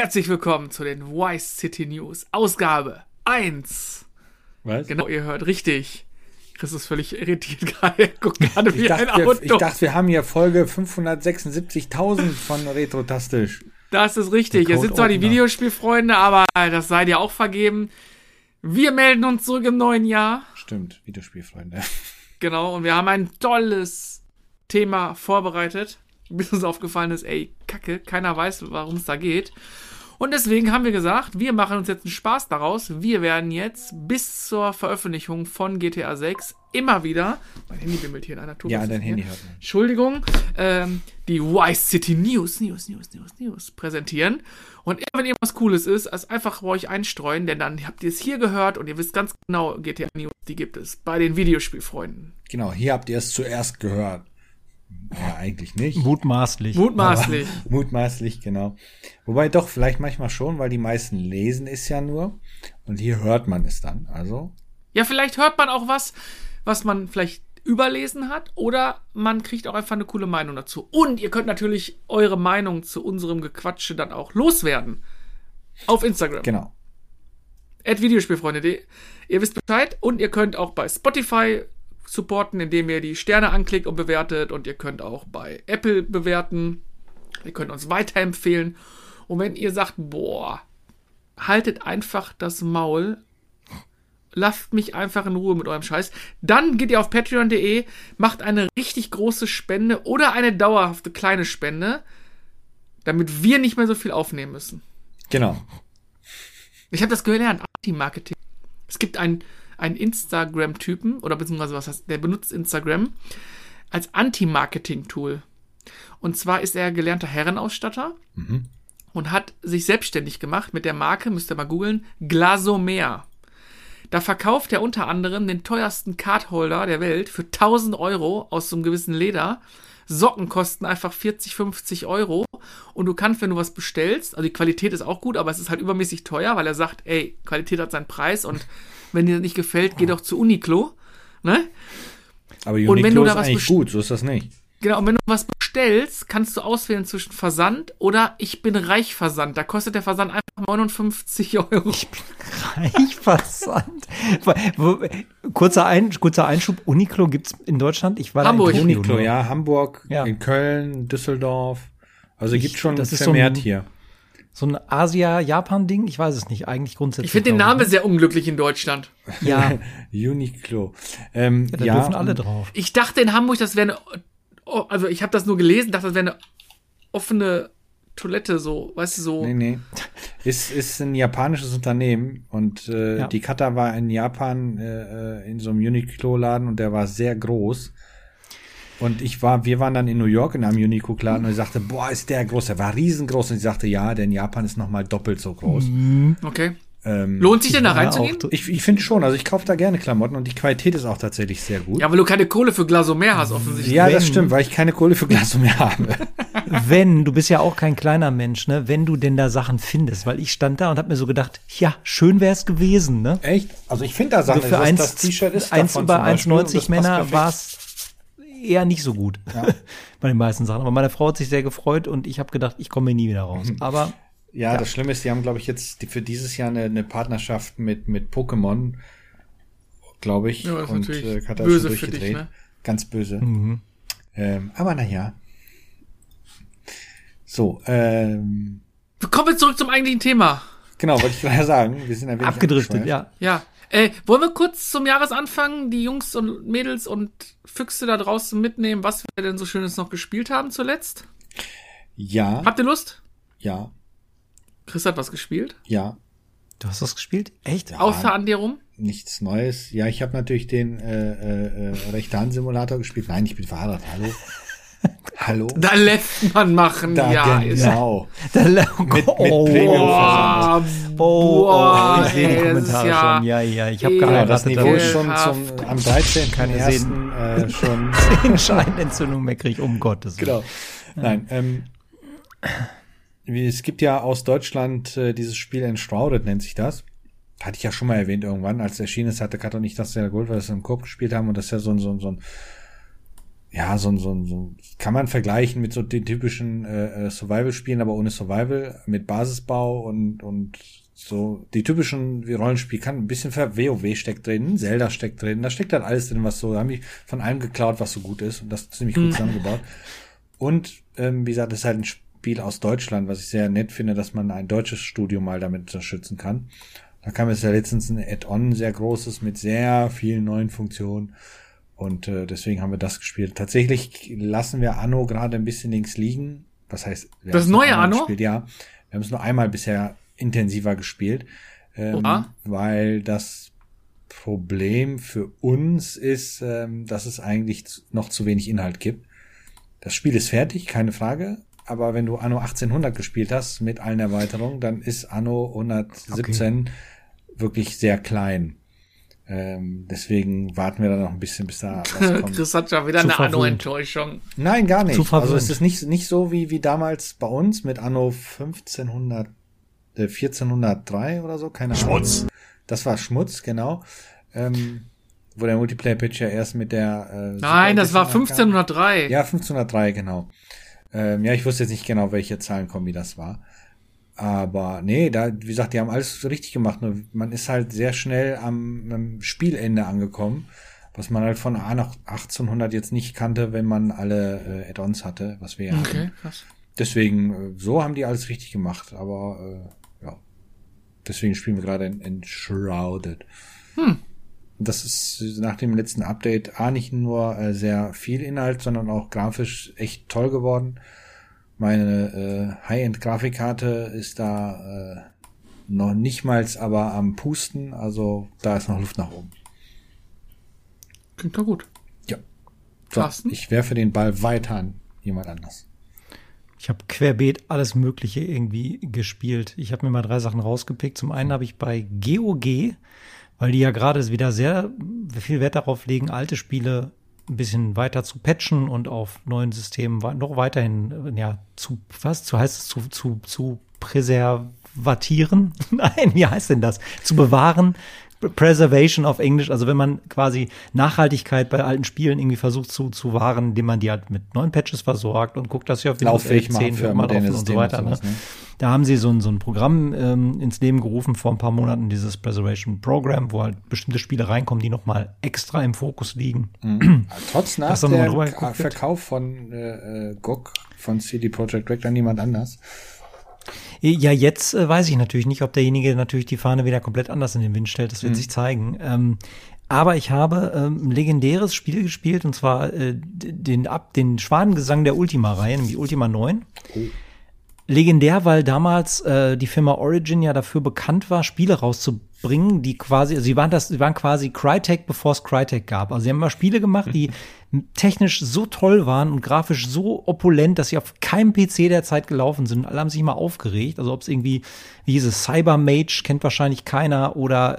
Herzlich willkommen zu den Vice City News, Ausgabe 1. Was? Genau, ihr hört richtig. Chris ist völlig irritiert gerade. Guckt gerade wie ein Auto. Ich dachte, wir haben hier Folge 576.000 von Retrotastisch. Das ist richtig. Ihr sind zwar die Videospielfreunde, aber das sei dir auch vergeben. Wir melden uns zurück im neuen Jahr. Stimmt, Videospielfreunde. Genau, und wir haben ein tolles Thema vorbereitet. Bis uns aufgefallen ist, Kacke, keiner weiß, warum es da geht. Und deswegen haben wir gesagt, wir machen uns jetzt einen Spaß daraus. Wir werden jetzt bis zur Veröffentlichung von GTA 6 immer wieder, mein Handy bimmelt hier in einer Tour. Ja, dein Handy hört man. Entschuldigung, die Vice City News präsentieren. Und immer wenn irgendwas Cooles ist, also einfach bei euch einstreuen, denn dann habt ihr es hier gehört und ihr wisst ganz genau, GTA News, die gibt es bei den Videospielfreunden. Genau, hier habt ihr es zuerst gehört. Ja, eigentlich nicht. Mutmaßlich, genau. Wobei doch, vielleicht manchmal schon, weil die meisten lesen es ja nur. Und hier hört man es dann, also. Ja, vielleicht hört man auch was man vielleicht überlesen hat. Oder man kriegt auch einfach eine coole Meinung dazu. Und ihr könnt natürlich eure Meinung zu unserem Gequatsche dann auch loswerden. Auf Instagram. Genau. @Videospielfreunde.de. Ihr wisst Bescheid. Und ihr könnt auch bei Spotify supporten, indem ihr die Sterne anklickt und bewertet, und ihr könnt auch bei Apple bewerten, ihr könnt uns weiterempfehlen, und wenn ihr sagt, boah, haltet einfach das Maul, lasst mich einfach in Ruhe mit eurem Scheiß, dann geht ihr auf patreon.de, macht eine richtig große Spende oder eine dauerhafte kleine Spende, damit wir nicht mehr so viel aufnehmen müssen. Genau. Ich habe das gelernt, Anti-Marketing. Es gibt einen Instagram-Typen, oder beziehungsweise was heißt, der benutzt Instagram als Anti-Marketing-Tool. Und zwar ist er gelernter Herrenausstatter und hat sich selbstständig gemacht mit der Marke, müsst ihr mal googeln, Glasomer. Da verkauft er unter anderem den teuersten Cardholder der Welt für 1.000 Euro aus so einem gewissen Leder. Socken kosten einfach 40, 50 Euro. Und du kannst, wenn du was bestellst, also die Qualität ist auch gut, aber es ist halt übermäßig teuer, weil er sagt, Qualität hat seinen Preis, und wenn dir das nicht gefällt, geh doch zu Uniqlo. Ne? Aber Uniqlo ist eigentlich gut, so ist das nicht. Genau, und wenn du was bestellst, kannst du auswählen zwischen Versand oder Ich bin reich Versand. Da kostet der Versand einfach 59 Euro. Ich bin reich Versand. Kurzer Einschub, Uniqlo gibt's in Deutschland? Ich war Hamburg. Da in Uniqlo, ja, Hamburg, ja. In Köln, Düsseldorf. Also gibt schon das ist vermehrt hier. So ein Asia-Japan-Ding? Ich weiß es nicht, eigentlich grundsätzlich. Ich finde den Namen sehr unglücklich in Deutschland. Ja. Uniqlo. Da dürfen alle drauf. Ich dachte in Hamburg, das wäre also ich habe das nur gelesen, dachte, das wäre eine offene Toilette, so, weißt du, so. Nee. Ist ein japanisches Unternehmen, und die Kata war in Japan in so einem Uniqlo-Laden, und der war sehr groß. Und wir waren dann in New York in einem Uniqlo-Laden, und ich sagte, boah, ist der groß, der war riesengroß, und ich sagte, ja, der in Japan ist nochmal doppelt so groß. Okay. Lohnt sich denn da reinzugehen? Ich finde schon, also ich kaufe da gerne Klamotten, und die Qualität ist auch tatsächlich sehr gut. Ja, weil du keine Kohle für Glasomer hast, offensichtlich. Ja, das stimmt, weil ich keine Kohle für Glasomer habe. Du bist ja auch kein kleiner Mensch, ne? Wenn du denn da Sachen findest, weil ich stand da und habe mir so gedacht, ja, schön wäre es gewesen, ne? Echt? Also ich finde da Sachen, also für das T-Shirt ist 1 über 1,90 Männer perfekt. war es eher nicht so gut. Ja. Bei den meisten Sachen. Aber meine Frau hat sich sehr gefreut, und ich habe gedacht, ich komme nie wieder raus. Aber ja, das Schlimme ist, die haben, glaube ich, jetzt für dieses Jahr eine Partnerschaft mit Pokémon, glaube ich. Ja, das und ist hat da böse schon für durchgedreht. dich, ne? Ganz böse. Aber naja. So, Kommen wir zurück zum eigentlichen Thema. Genau, wollte ich gerade sagen. Wir sind ein wenig abgedriftet, ja. Ja. Wollen wir kurz zum Jahresanfang die Jungs und Mädels und Füchse da draußen mitnehmen, was wir denn so Schönes noch gespielt haben zuletzt? Ja. Habt ihr Lust? Ja. Chris hat was gespielt? Ja. Du hast das gespielt? Echt? Ja, Außer an dir rum? Nichts Neues. Ja, ich habe natürlich den Rechte-Hand-Simulator gespielt. Nein, ich bin verheiratet. Hallo? Da lässt man machen, Da, ja. genau. Mit Premium-Versand. Ich sehe die Kommentare schon. Ja, ich habe geheiratet. Das Niveau ist schon am 13.01. schon 10 Scheinentzündung mehr krieg, um Gottes Willen. Genau. Nein, es gibt ja aus Deutschland dieses Spiel Enshrouded, nennt sich das. Hatte ich ja schon mal erwähnt irgendwann, als es erschienen ist, hatte Kat und ich das sehr gut, weil wir es im Coop gespielt haben, und das ist ja so ein so kann man vergleichen mit so den typischen Survival-Spielen, aber ohne Survival, mit Basisbau und so die typischen Rollenspiel kann ein bisschen WoW steckt drin, Zelda steckt drin, da steckt halt alles drin, was so, da haben die von allem geklaut, was so gut ist und das ist ziemlich gut zusammengebaut. Und wie gesagt, das ist halt ein Spiel aus Deutschland, was ich sehr nett finde, dass man ein deutsches Studio mal damit unterstützen kann. Da kam jetzt ja letztens ein Add-on, sehr großes, mit sehr vielen neuen Funktionen. Und deswegen haben wir das gespielt. Tatsächlich lassen wir Anno gerade ein bisschen links liegen. Was heißt? Das neue Anno? Gespielt, ja. Wir haben es nur einmal bisher intensiver gespielt. Weil das Problem für uns ist, dass es eigentlich noch zu wenig Inhalt gibt. Das Spiel ist fertig, keine Frage. Aber wenn du Anno 1800 gespielt hast mit allen Erweiterungen, dann ist Anno 117 wirklich sehr klein. Deswegen warten wir da noch ein bisschen, bis da was kommt. Chris hat schon wieder eine Anno-Enttäuschung. Nein, gar nicht. Also es ist nicht so wie damals bei uns mit Anno 1403 oder so, keine Ahnung. Schmutz. Das war Schmutz, genau. Wo der Multiplayer-Pitch ja erst mit der Nein, das war 1503. Ja, 1503, genau. Ja, ich wusste jetzt nicht genau, welche Zahlenkombi das war. Aber nee, da, wie gesagt, die haben alles richtig gemacht. Nur man ist halt sehr schnell am Spielende angekommen, was man halt von A nach 1800 jetzt nicht kannte, wenn man alle Add-ons hatte, was wir ja hatten. Krass. Deswegen, so haben die alles richtig gemacht. Aber ja, deswegen spielen wir gerade in Enshrouded. Das ist nach dem letzten Update nicht nur sehr viel Inhalt, sondern auch grafisch echt toll geworden. Meine High-End-Grafikkarte ist da noch nicht mal aber am Pusten, also da ist noch Luft nach oben. Klingt doch gut. Ja. So, ich werfe den Ball weiter an jemand anders. Ich habe querbeet alles Mögliche irgendwie gespielt. Ich habe mir mal 3 Sachen rausgepickt. Zum einen habe ich bei GOG, weil die ja gerade wieder sehr viel Wert darauf legen, alte Spiele ein bisschen weiter zu patchen und auf neuen Systemen noch weiterhin, zu präservatieren? Nein, wie heißt denn das? Zu bewahren. Preservation auf Englisch, also wenn man quasi Nachhaltigkeit bei alten Spielen irgendwie versucht zu wahren, indem man die halt mit neuen Patches versorgt und guckt, dass sie auf Windows 10 für immer drauf und so weiter. Ne? Da haben sie so ein Programm ins Leben gerufen vor ein paar Monaten, dieses Preservation Program, wo halt bestimmte Spiele reinkommen, die nochmal extra im Fokus liegen. Trotz nach der Verkauf von GOG von CD Projekt Red an jemand anders. Ja, jetzt weiß ich natürlich nicht, ob derjenige natürlich die Fahne wieder komplett anders in den Wind stellt. Das wird sich zeigen. Aber ich habe ein legendäres Spiel gespielt, und zwar den Schwanengesang der Ultima-Reihe, nämlich Ultima 9. Oh. Legendär, weil damals die Firma Origin ja dafür bekannt war, Spiele rauszubringen, die quasi, also sie waren quasi Crytek, bevor es Crytek gab. Also sie haben immer Spiele gemacht, die technisch so toll waren und grafisch so opulent, dass sie auf keinem PC der Zeit gelaufen sind. Alle haben sich immer aufgeregt. Also ob es irgendwie, wie hieß es, Cybermage, kennt wahrscheinlich keiner, oder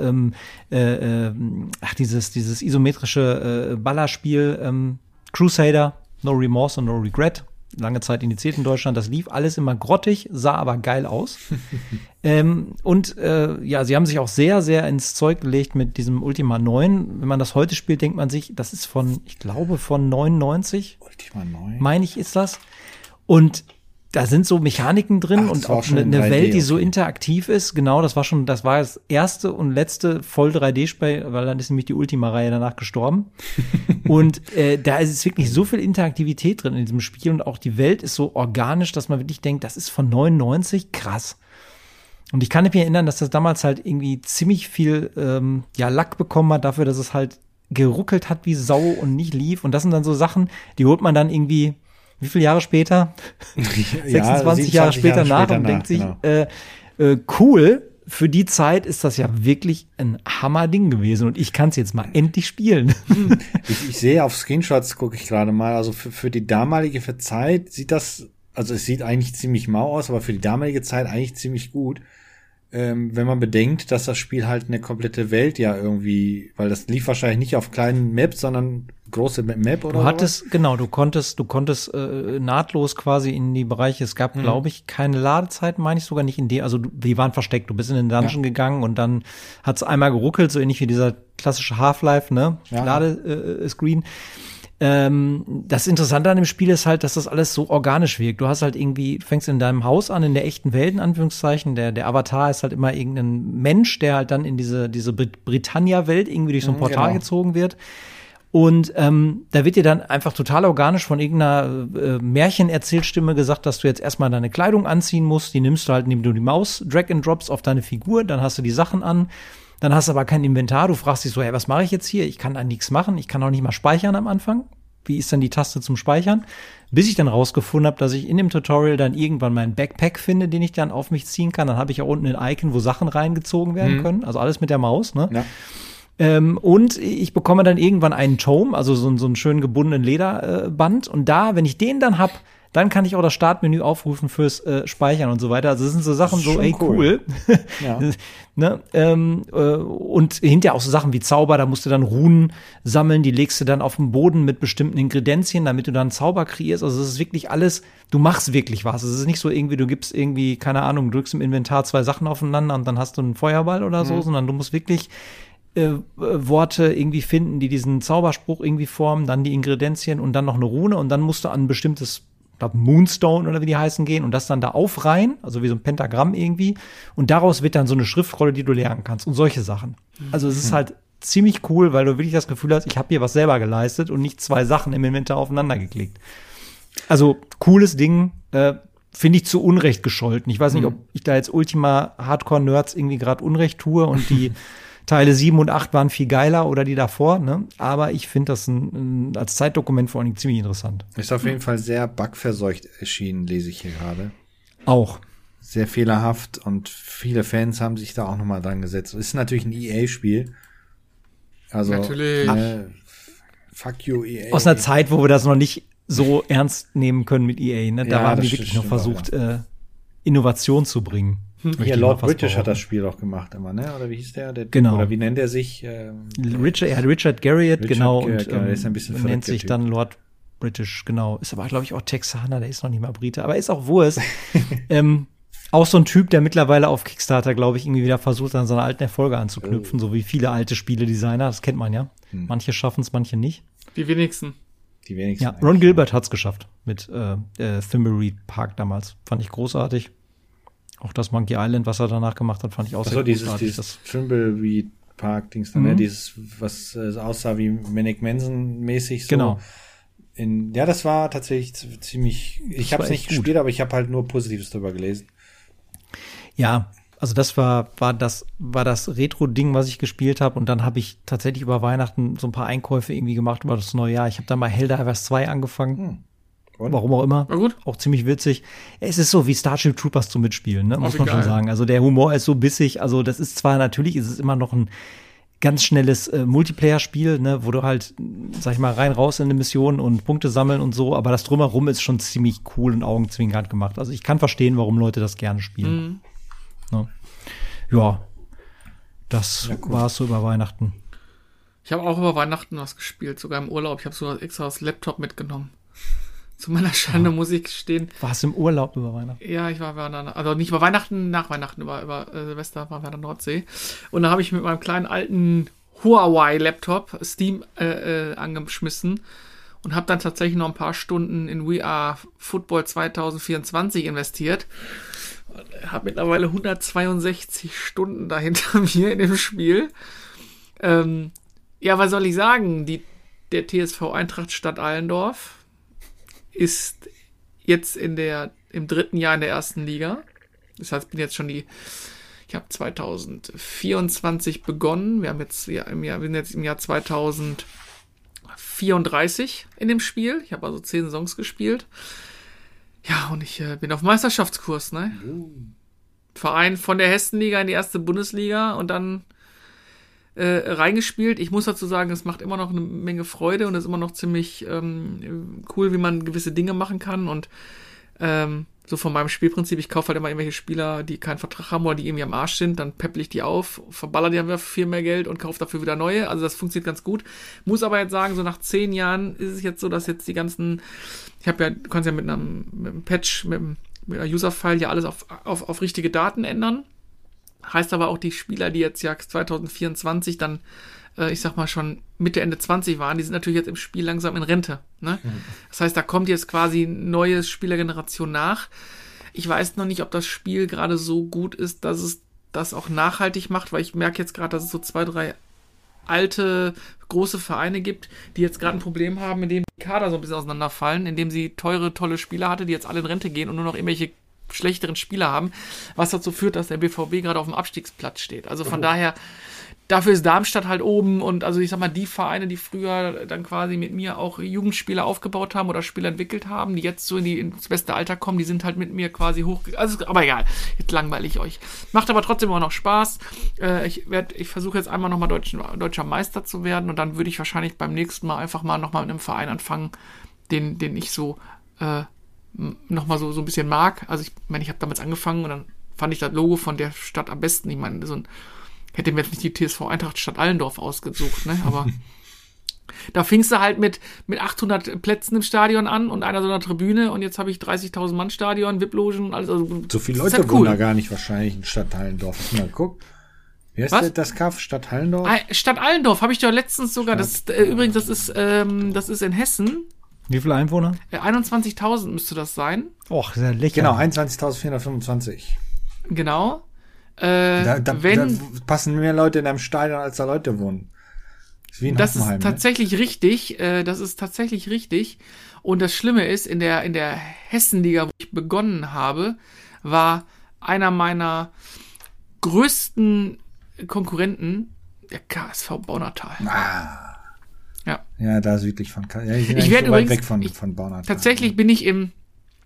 dieses isometrische Ballerspiel Crusader, No Remorse and No Regret. Lange Zeit indiziert in Deutschland, das lief alles immer grottig, sah aber geil aus. Sie haben sich auch sehr, sehr ins Zeug gelegt mit diesem Ultima 9. Wenn man das heute spielt, denkt man sich, das ist von 99. Ultima 9? Meine ich, ist das. Und da sind so Mechaniken drin und auch eine Welt, die so interaktiv ist. Genau, das war das erste und letzte voll 3D-Spiel, weil dann ist nämlich die Ultima-Reihe danach gestorben. Und da ist wirklich so viel Interaktivität drin in diesem Spiel und auch die Welt ist so organisch, dass man wirklich denkt, das ist von 99, krass. Und ich kann mich erinnern, dass das damals halt irgendwie ziemlich viel Lack bekommen hat dafür, dass es halt geruckelt hat wie Sau und nicht lief. Und das sind dann so Sachen, die holt man dann irgendwie wie viele Jahre später? 26 Jahre später nach und denkt sich, cool, für die Zeit ist das ja wirklich ein Hammerding gewesen und ich kann es jetzt mal endlich spielen. Ich sehe auf Screenshots, gucke ich gerade mal, also für die damalige Zeit sieht das, also es sieht eigentlich ziemlich mau aus, aber für die damalige Zeit eigentlich ziemlich gut. Wenn man bedenkt, dass das Spiel halt eine komplette Welt ja irgendwie, weil das lief wahrscheinlich nicht auf kleinen Maps, sondern große Map oder du konntest nahtlos quasi in die Bereiche, es gab, glaube ich, keine Ladezeiten, meine ich sogar nicht die waren versteckt, du bist in den Dungeon gegangen und dann hat's einmal geruckelt, so ähnlich wie dieser klassische Half-Life, ne, Ladescreen. Das Interessante an dem Spiel ist halt, dass das alles so organisch wirkt. Du hast halt irgendwie, du fängst in deinem Haus an, in der echten Welt, in Anführungszeichen. Der Avatar ist halt immer irgendein Mensch, der halt dann in diese Britannia-Welt irgendwie durch so ein Portal gezogen wird. Und da wird dir dann einfach total organisch von irgendeiner Märchenerzählstimme gesagt, dass du jetzt erstmal deine Kleidung anziehen musst. Die nimmst du halt, indem du die Maus drag and drops auf deine Figur, dann hast du die Sachen an. Dann hast du aber kein Inventar. Du fragst dich so, hey, was mache ich jetzt hier? Ich kann da nichts machen. Ich kann auch nicht mal speichern am Anfang. Wie ist dann die Taste zum Speichern? Bis ich dann rausgefunden habe, dass ich in dem Tutorial dann irgendwann meinen Backpack finde, den ich dann auf mich ziehen kann. Dann habe ich ja unten ein Icon, wo Sachen reingezogen werden können. Also alles mit der Maus, ne? Ja. Und ich bekomme dann irgendwann einen Tome, also so einen schön gebundenen Lederband. Und da, wenn ich den dann hab, dann kann ich auch das Startmenü aufrufen fürs Speichern und so weiter. Also das sind so Sachen so, ey, cool. Ja. Ne? Und hinterher auch so Sachen wie Zauber, da musst du dann Runen sammeln, die legst du dann auf den Boden mit bestimmten Ingredienzien, damit du dann Zauber kreierst. Also es ist wirklich alles, du machst wirklich was. Es ist nicht so irgendwie, du gibst irgendwie, keine Ahnung, drückst im Inventar 2 Sachen aufeinander und dann hast du einen Feuerball oder so, sondern du musst wirklich Worte irgendwie finden, die diesen Zauberspruch irgendwie formen, dann die Ingredienzien und dann noch eine Rune und dann musst du an ein bestimmtes, ich glaube Moonstone oder wie die heißen, gehen und das dann da aufreihen, also wie so ein Pentagramm irgendwie. Und daraus wird dann so eine Schriftrolle, die du lernen kannst und solche Sachen. Also es ist halt ziemlich cool, weil du wirklich das Gefühl hast, ich habe hier was selber geleistet und nicht 2 Sachen im Inventar aufeinander geklickt. Also cooles Ding, finde ich zu Unrecht gescholten. Ich weiß nicht, ob ich da jetzt Ultima Hardcore-Nerds irgendwie gerade Unrecht tue und die Teile 7 und 8 waren viel geiler oder die davor, ne? Aber ich finde das als Zeitdokument vor allen Dingen ziemlich interessant. Ist auf jeden Fall sehr bugverseucht erschienen, lese ich hier gerade. Auch. Sehr fehlerhaft und viele Fans haben sich da auch nochmal dran gesetzt. Ist natürlich ein EA-Spiel. Also, natürlich. Fuck you, EA. Aus einer Zeit, wo wir das noch nicht so ernst nehmen können mit EA, ne? Da haben die wirklich noch versucht, Innovation zu bringen. Hier, Lord British hat das Spiel auch gemacht immer, ne? Oder wie hieß der? Genau. Oder wie nennt er sich? Richard Garriott, genau. Garriott, und ist ein bisschen nennt sich dann Lord British, genau. Ist aber, glaube ich, auch Texaner, der ist noch nicht mal Brite. Aber ist auch Wurst. Auch so ein Typ, der mittlerweile auf Kickstarter, glaube ich, irgendwie wieder versucht, an seine alten Erfolge anzuknüpfen. So wie viele alte Spieledesigner. Das kennt man ja. Manche schaffen es, manche nicht. Die wenigsten. Ja, Ron Gilbert hat's geschafft mit Thimbleweed Park damals. Fand ich großartig. Auch das Monkey Island, was er danach gemacht hat, fand ich auch sehr großartig. Dieses Thimbleweed Park Dings dann, ne? Dieses, was aussah wie Manic Manson mäßig. So. Genau. Ja, das war tatsächlich ziemlich, ich habe es nicht gespielt, aber ich habe halt nur Positives darüber gelesen. Ja, also das war das Retro-Ding, was ich gespielt habe. Und dann habe ich tatsächlich über Weihnachten so ein paar Einkäufe irgendwie gemacht über das neue Jahr. Ich habe da mal Helldivers 2 angefangen. Warum auch immer. War gut. Auch ziemlich witzig. Es ist so wie Starship Troopers zu mitspielen, ne? Muss man schon sagen. Also der Humor ist so bissig. Also das ist zwar, natürlich ist es immer noch ein ganz schnelles Multiplayer-Spiel, ne, wo du halt, sag ich mal, rein, raus in eine Mission und Punkte sammeln und so, aber das Drumherum ist schon ziemlich cool und augenzwinkernd gemacht. Also ich kann verstehen, warum Leute das gerne spielen. Ne? Ja, das war's so über Weihnachten. Ich habe auch über Weihnachten was gespielt, sogar im Urlaub. Ich habe sogar extra das Laptop mitgenommen. Zu meiner Schande muss ich gestehen. Warst du im Urlaub über Weihnachten? Ja, ich war dann, also nicht über Weihnachten, nach Weihnachten, über Silvester waren wir an der Nordsee. Und da habe ich mit meinem kleinen alten Huawei-Laptop Steam angeschmissen und habe dann tatsächlich noch ein paar Stunden in We Are Football 2024 investiert. Habe mittlerweile 162 Stunden dahinter mir in dem Spiel. Ja, was soll ich sagen? Der TSV Eintracht Stadt Allendorf ist jetzt im 3. Jahr in der 1. Liga. Das heißt, ich habe 2024 begonnen. Wir sind jetzt im Jahr 2034 in dem Spiel. Ich habe also 10 Saisons gespielt. Ja, und ich bin auf Meisterschaftskurs, ne? Verein von der Hessenliga in die 1. Bundesliga und dann reingespielt. Ich muss dazu sagen, es macht immer noch eine Menge Freude und es ist immer noch ziemlich cool, wie man gewisse Dinge machen kann und so von meinem Spielprinzip, ich kaufe halt immer irgendwelche Spieler, die keinen Vertrag haben oder die irgendwie am Arsch sind, dann peppel ich die auf, verballer die dann für viel mehr Geld und kaufe dafür wieder neue. Also das funktioniert ganz gut. Muss aber jetzt sagen, so nach 10 Jahren ist es jetzt so, dass jetzt die ganzen, du kannst ja mit einem Patch, mit einer User-File ja alles auf richtige Daten ändern. Heißt aber auch, die Spieler, die jetzt ja 2024 dann, ich sag mal schon Mitte, Ende 20 waren, die sind natürlich jetzt im Spiel langsam in Rente. Ne? Das heißt, da kommt jetzt quasi neue Spielergeneration nach. Ich weiß noch nicht, ob das Spiel gerade so gut ist, dass es das auch nachhaltig macht, weil ich merke jetzt gerade, dass es so 2, 3 alte, große Vereine gibt, die jetzt gerade ein Problem haben, indem die Kader so ein bisschen auseinanderfallen, indem sie teure, tolle Spieler hatte, die jetzt alle in Rente gehen und nur noch irgendwelche schlechteren Spieler haben, was dazu führt, dass der BVB gerade auf dem Abstiegsplatz steht. Also von daher, dafür ist Darmstadt halt oben und also ich sag mal, die Vereine, die früher dann quasi mit mir auch Jugendspieler aufgebaut haben oder Spieler entwickelt haben, die jetzt so ins beste Alter kommen, die sind halt mit mir quasi also, aber egal, jetzt langweile ich euch. Macht aber trotzdem auch noch Spaß. Ich versuche jetzt einmal nochmal deutscher Meister zu werden und dann würde ich wahrscheinlich beim nächsten Mal einfach mal nochmal mit einem Verein anfangen, den ich so nochmal so ein bisschen mag. Also ich meine, ich habe damals angefangen und dann fand ich das Logo von der Stadt am besten. Ich meine, hätte mir jetzt nicht die TSV Eintracht Stadt Allendorf ausgesucht, ne? Aber da fingst du halt mit 800 Plätzen im Stadion an und einer so einer Tribüne und jetzt habe ich 30.000 Mann Stadion, VIP-Logen und alles. Also, so viele Leute halt wohnen da gar nicht wahrscheinlich in Stadt Allendorf. Hast du mal geguckt? Wie heißt das Kaff? Stadt Allendorf? Stadt Allendorf habe ich doch letztens sogar, übrigens, das ist in Hessen. Wie viele Einwohner? 21.000 müsste das sein. Och, sehr lächerlich. Genau, 21.425. Genau. Da passen mehr Leute in einem Stadion, als da Leute wohnen. Das ist wie in Hoffenheim, ist tatsächlich richtig. Das ist tatsächlich richtig. Und das Schlimme ist, in der Hessenliga, wo ich begonnen habe, war einer meiner größten Konkurrenten der KSV Baunatal. Ja, da südlich von ich werde so übrigens, weit weg von Baunatal. Tatsächlich bin ich im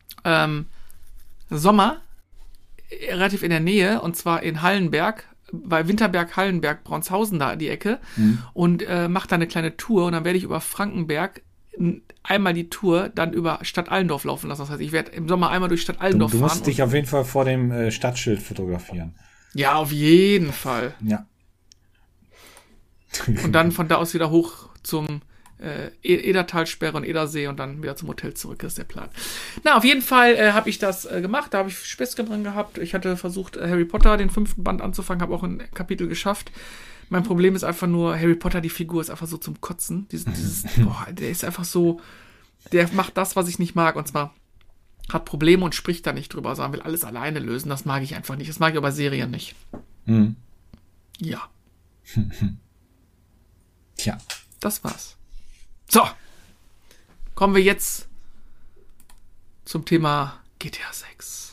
Sommer relativ in der Nähe, und zwar in Hallenberg, bei Winterberg-Hallenberg, Braunsthausen da die Ecke, und mache da eine kleine Tour und dann werde ich über Frankenberg einmal die Tour dann über Stadt Allendorf laufen lassen. Das heißt, ich werde im Sommer einmal durch Stadt Allendorf fahren. Du musst dich auf jeden Fall vor dem Stadtschild fotografieren. Ja, auf jeden Fall. Ja. Und dann von da aus wieder hoch zum Edertalsperre und Edersee und dann wieder zum Hotel zurück, das ist der Plan. Na, auf jeden Fall habe ich das gemacht, da habe ich Späßchen dran gehabt. Ich hatte versucht, Harry Potter, den 5. Band anzufangen, habe auch ein Kapitel geschafft. Mein Problem ist einfach nur, Harry Potter, die Figur ist einfach so zum Kotzen. Der ist einfach so, der macht das, was ich nicht mag, und zwar hat Probleme und spricht da nicht drüber, sondern will alles alleine lösen. Das mag ich einfach nicht. Das mag ich aber bei Serien nicht. Ja. Tja. Das war's. So, kommen wir jetzt zum Thema GTA 6.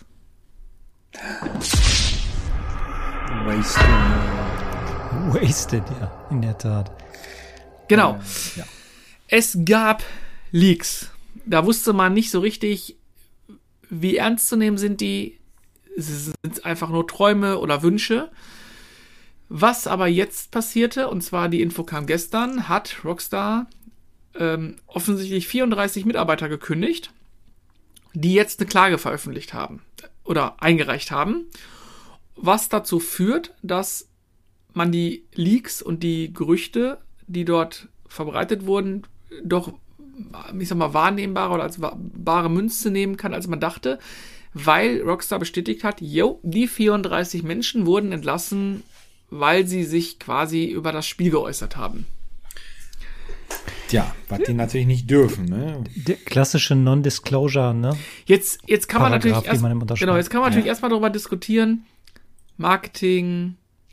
Wasted, ja, in der Tat. Genau. Ja. Es gab Leaks. Da wusste man nicht so richtig, wie ernst zu nehmen sind die. Es sind einfach nur Träume oder Wünsche. Was aber jetzt passierte, und zwar die Info kam gestern, hat Rockstar offensichtlich 34 Mitarbeiter gekündigt, die jetzt eine Klage veröffentlicht haben oder eingereicht haben, was dazu führt, dass man die Leaks und die Gerüchte, die dort verbreitet wurden, doch, ich sag mal, wahrnehmbarer oder als bare Münze nehmen kann, als man dachte, weil Rockstar bestätigt hat, die 34 Menschen wurden entlassen, weil sie sich quasi über das Spiel geäußert haben. Tja, was die natürlich nicht dürfen, ne? Der klassische Non-Disclosure, ne? Jetzt kann man natürlich jetzt kann man natürlich erstmal darüber diskutieren. Marketing.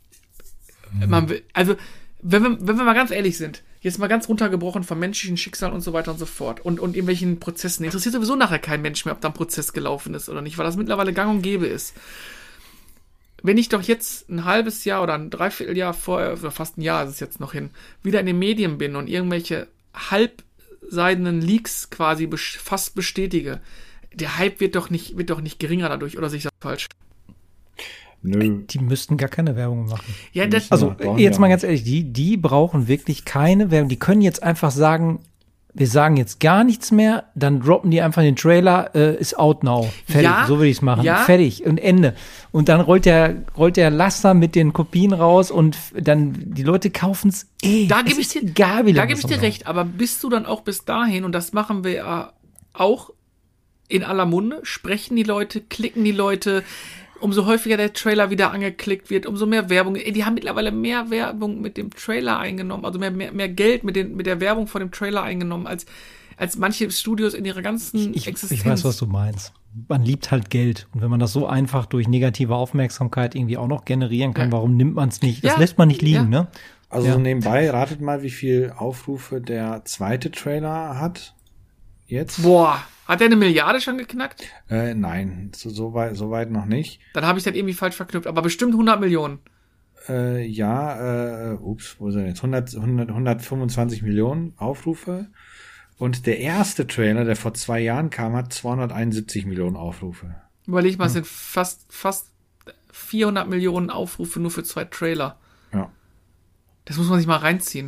Also, wenn wir mal ganz ehrlich sind, jetzt mal ganz runtergebrochen vom menschlichen Schicksal und so weiter und so fort und irgendwelchen Prozessen, interessiert sowieso nachher kein Mensch mehr, ob da ein Prozess gelaufen ist oder nicht, weil das mittlerweile gang und gäbe ist. Wenn ich doch jetzt ein halbes Jahr oder ein Dreivierteljahr vorher, oder fast ein Jahr ist es jetzt noch hin, wieder in den Medien bin und irgendwelche halbseidenen Leaks quasi fast bestätige, der Hype wird doch nicht geringer dadurch, oder sehe ich das falsch? Nö. Die müssten gar keine Werbung machen. Ja, also jetzt mal ganz ehrlich, die brauchen wirklich keine Werbung. Die können jetzt einfach sagen, wir sagen jetzt gar nichts mehr, dann droppen die einfach den Trailer, ist out now. Fertig, ja, so würde ich es machen. Ja. Fertig und Ende. Und dann rollt der Laster mit den Kopien raus und dann die Leute kaufen es eh. Da gebe ich dir recht, aber bist du dann auch bis dahin, und das machen wir ja auch in aller Munde, sprechen die Leute, klicken die Leute umso häufiger der Trailer wieder angeklickt wird, umso mehr Werbung. Die haben mittlerweile mehr Werbung mit dem Trailer eingenommen, also mehr Geld mit der Werbung vor dem Trailer eingenommen, als manche Studios in ihrer ganzen Existenz. Ich weiß, was du meinst. Man liebt halt Geld. Und wenn man das so einfach durch negative Aufmerksamkeit irgendwie auch noch generieren kann, warum nimmt man es nicht? Das lässt man nicht liegen, ne? Also so nebenbei, ratet mal, wie viel Aufrufe der zweite Trailer hat jetzt. Boah, hat der 1 Milliarde schon geknackt? Nein, so weit noch nicht. Dann habe ich das irgendwie falsch verknüpft, aber bestimmt 100 Millionen. Wo ist er jetzt? 125 Millionen Aufrufe. Und der erste Trailer, der vor 2 Jahren kam, hat 271 Millionen Aufrufe. Überleg mal, es sind fast 400 Millionen Aufrufe nur für 2 Trailer. Ja. Das muss man sich mal reinziehen.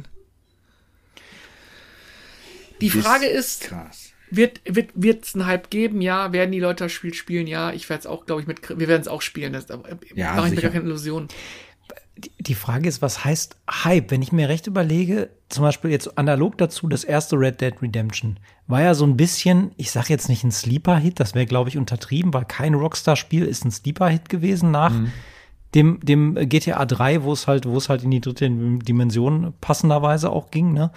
Die Frage ist, krass. Wird es einen Hype geben? Ja. Werden die Leute das Spiel spielen? Ja. Ich werde es auch, glaube ich, wir werden es auch spielen. Das mache ich mir gar keine Illusion. Die Frage ist, was heißt Hype? Wenn ich mir recht überlege, zum Beispiel jetzt analog dazu, das erste Red Dead Redemption war ja so ein bisschen, ich sag jetzt nicht ein Sleeper-Hit, das wäre, glaube ich, untertrieben, weil kein Rockstar-Spiel ist ein Sleeper-Hit gewesen nach dem GTA 3, wo es halt in die dritte Dimension passenderweise auch ging, ne?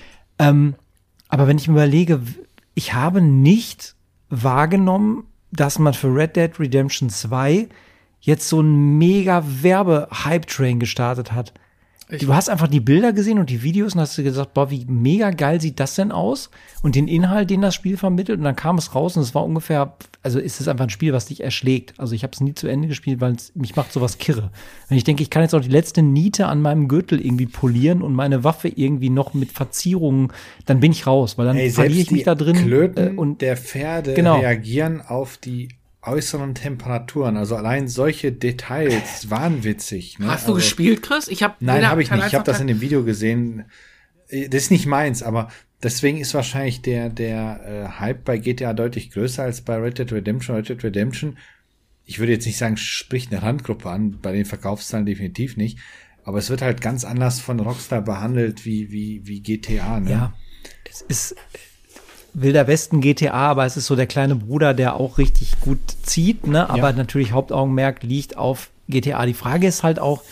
Aber wenn ich mir überlege, ich habe nicht wahrgenommen, dass man für Red Dead Redemption 2 jetzt so ein mega Werbe-Hype-Train gestartet hat. Du hast einfach die Bilder gesehen und die Videos und hast dir gesagt, boah, wie mega geil sieht das denn aus? Und den Inhalt, den das Spiel vermittelt, und dann kam es raus und es war ungefähr, also ist es einfach ein Spiel, was dich erschlägt. Also ich habe es nie zu Ende gespielt, weil mich macht sowas kirre. Wenn ich denke, ich kann jetzt auch die letzte Niete an meinem Gürtel irgendwie polieren und meine Waffe irgendwie noch mit Verzierungen, dann bin ich raus, weil dann verliere ich mich da drin. Klöten und der Pferde reagieren auf die äußeren Temperaturen, also allein solche Details waren witzig. Ne? Hast du gespielt, Chris? Nein, habe ich nicht. Ich habe das in dem Video gesehen. Das ist nicht meins, aber deswegen ist wahrscheinlich der Hype bei GTA deutlich größer als bei Red Dead Redemption. Red Dead Redemption, ich würde jetzt nicht sagen, spricht eine Randgruppe an, bei den Verkaufszahlen definitiv nicht, aber es wird halt ganz anders von Rockstar behandelt wie GTA. Ne? Ja, es ist Wilder Westen GTA, aber es ist so der kleine Bruder, der auch richtig gut zieht, ne? Aber natürlich Hauptaugenmerk liegt auf GTA. Die Frage ist halt auch,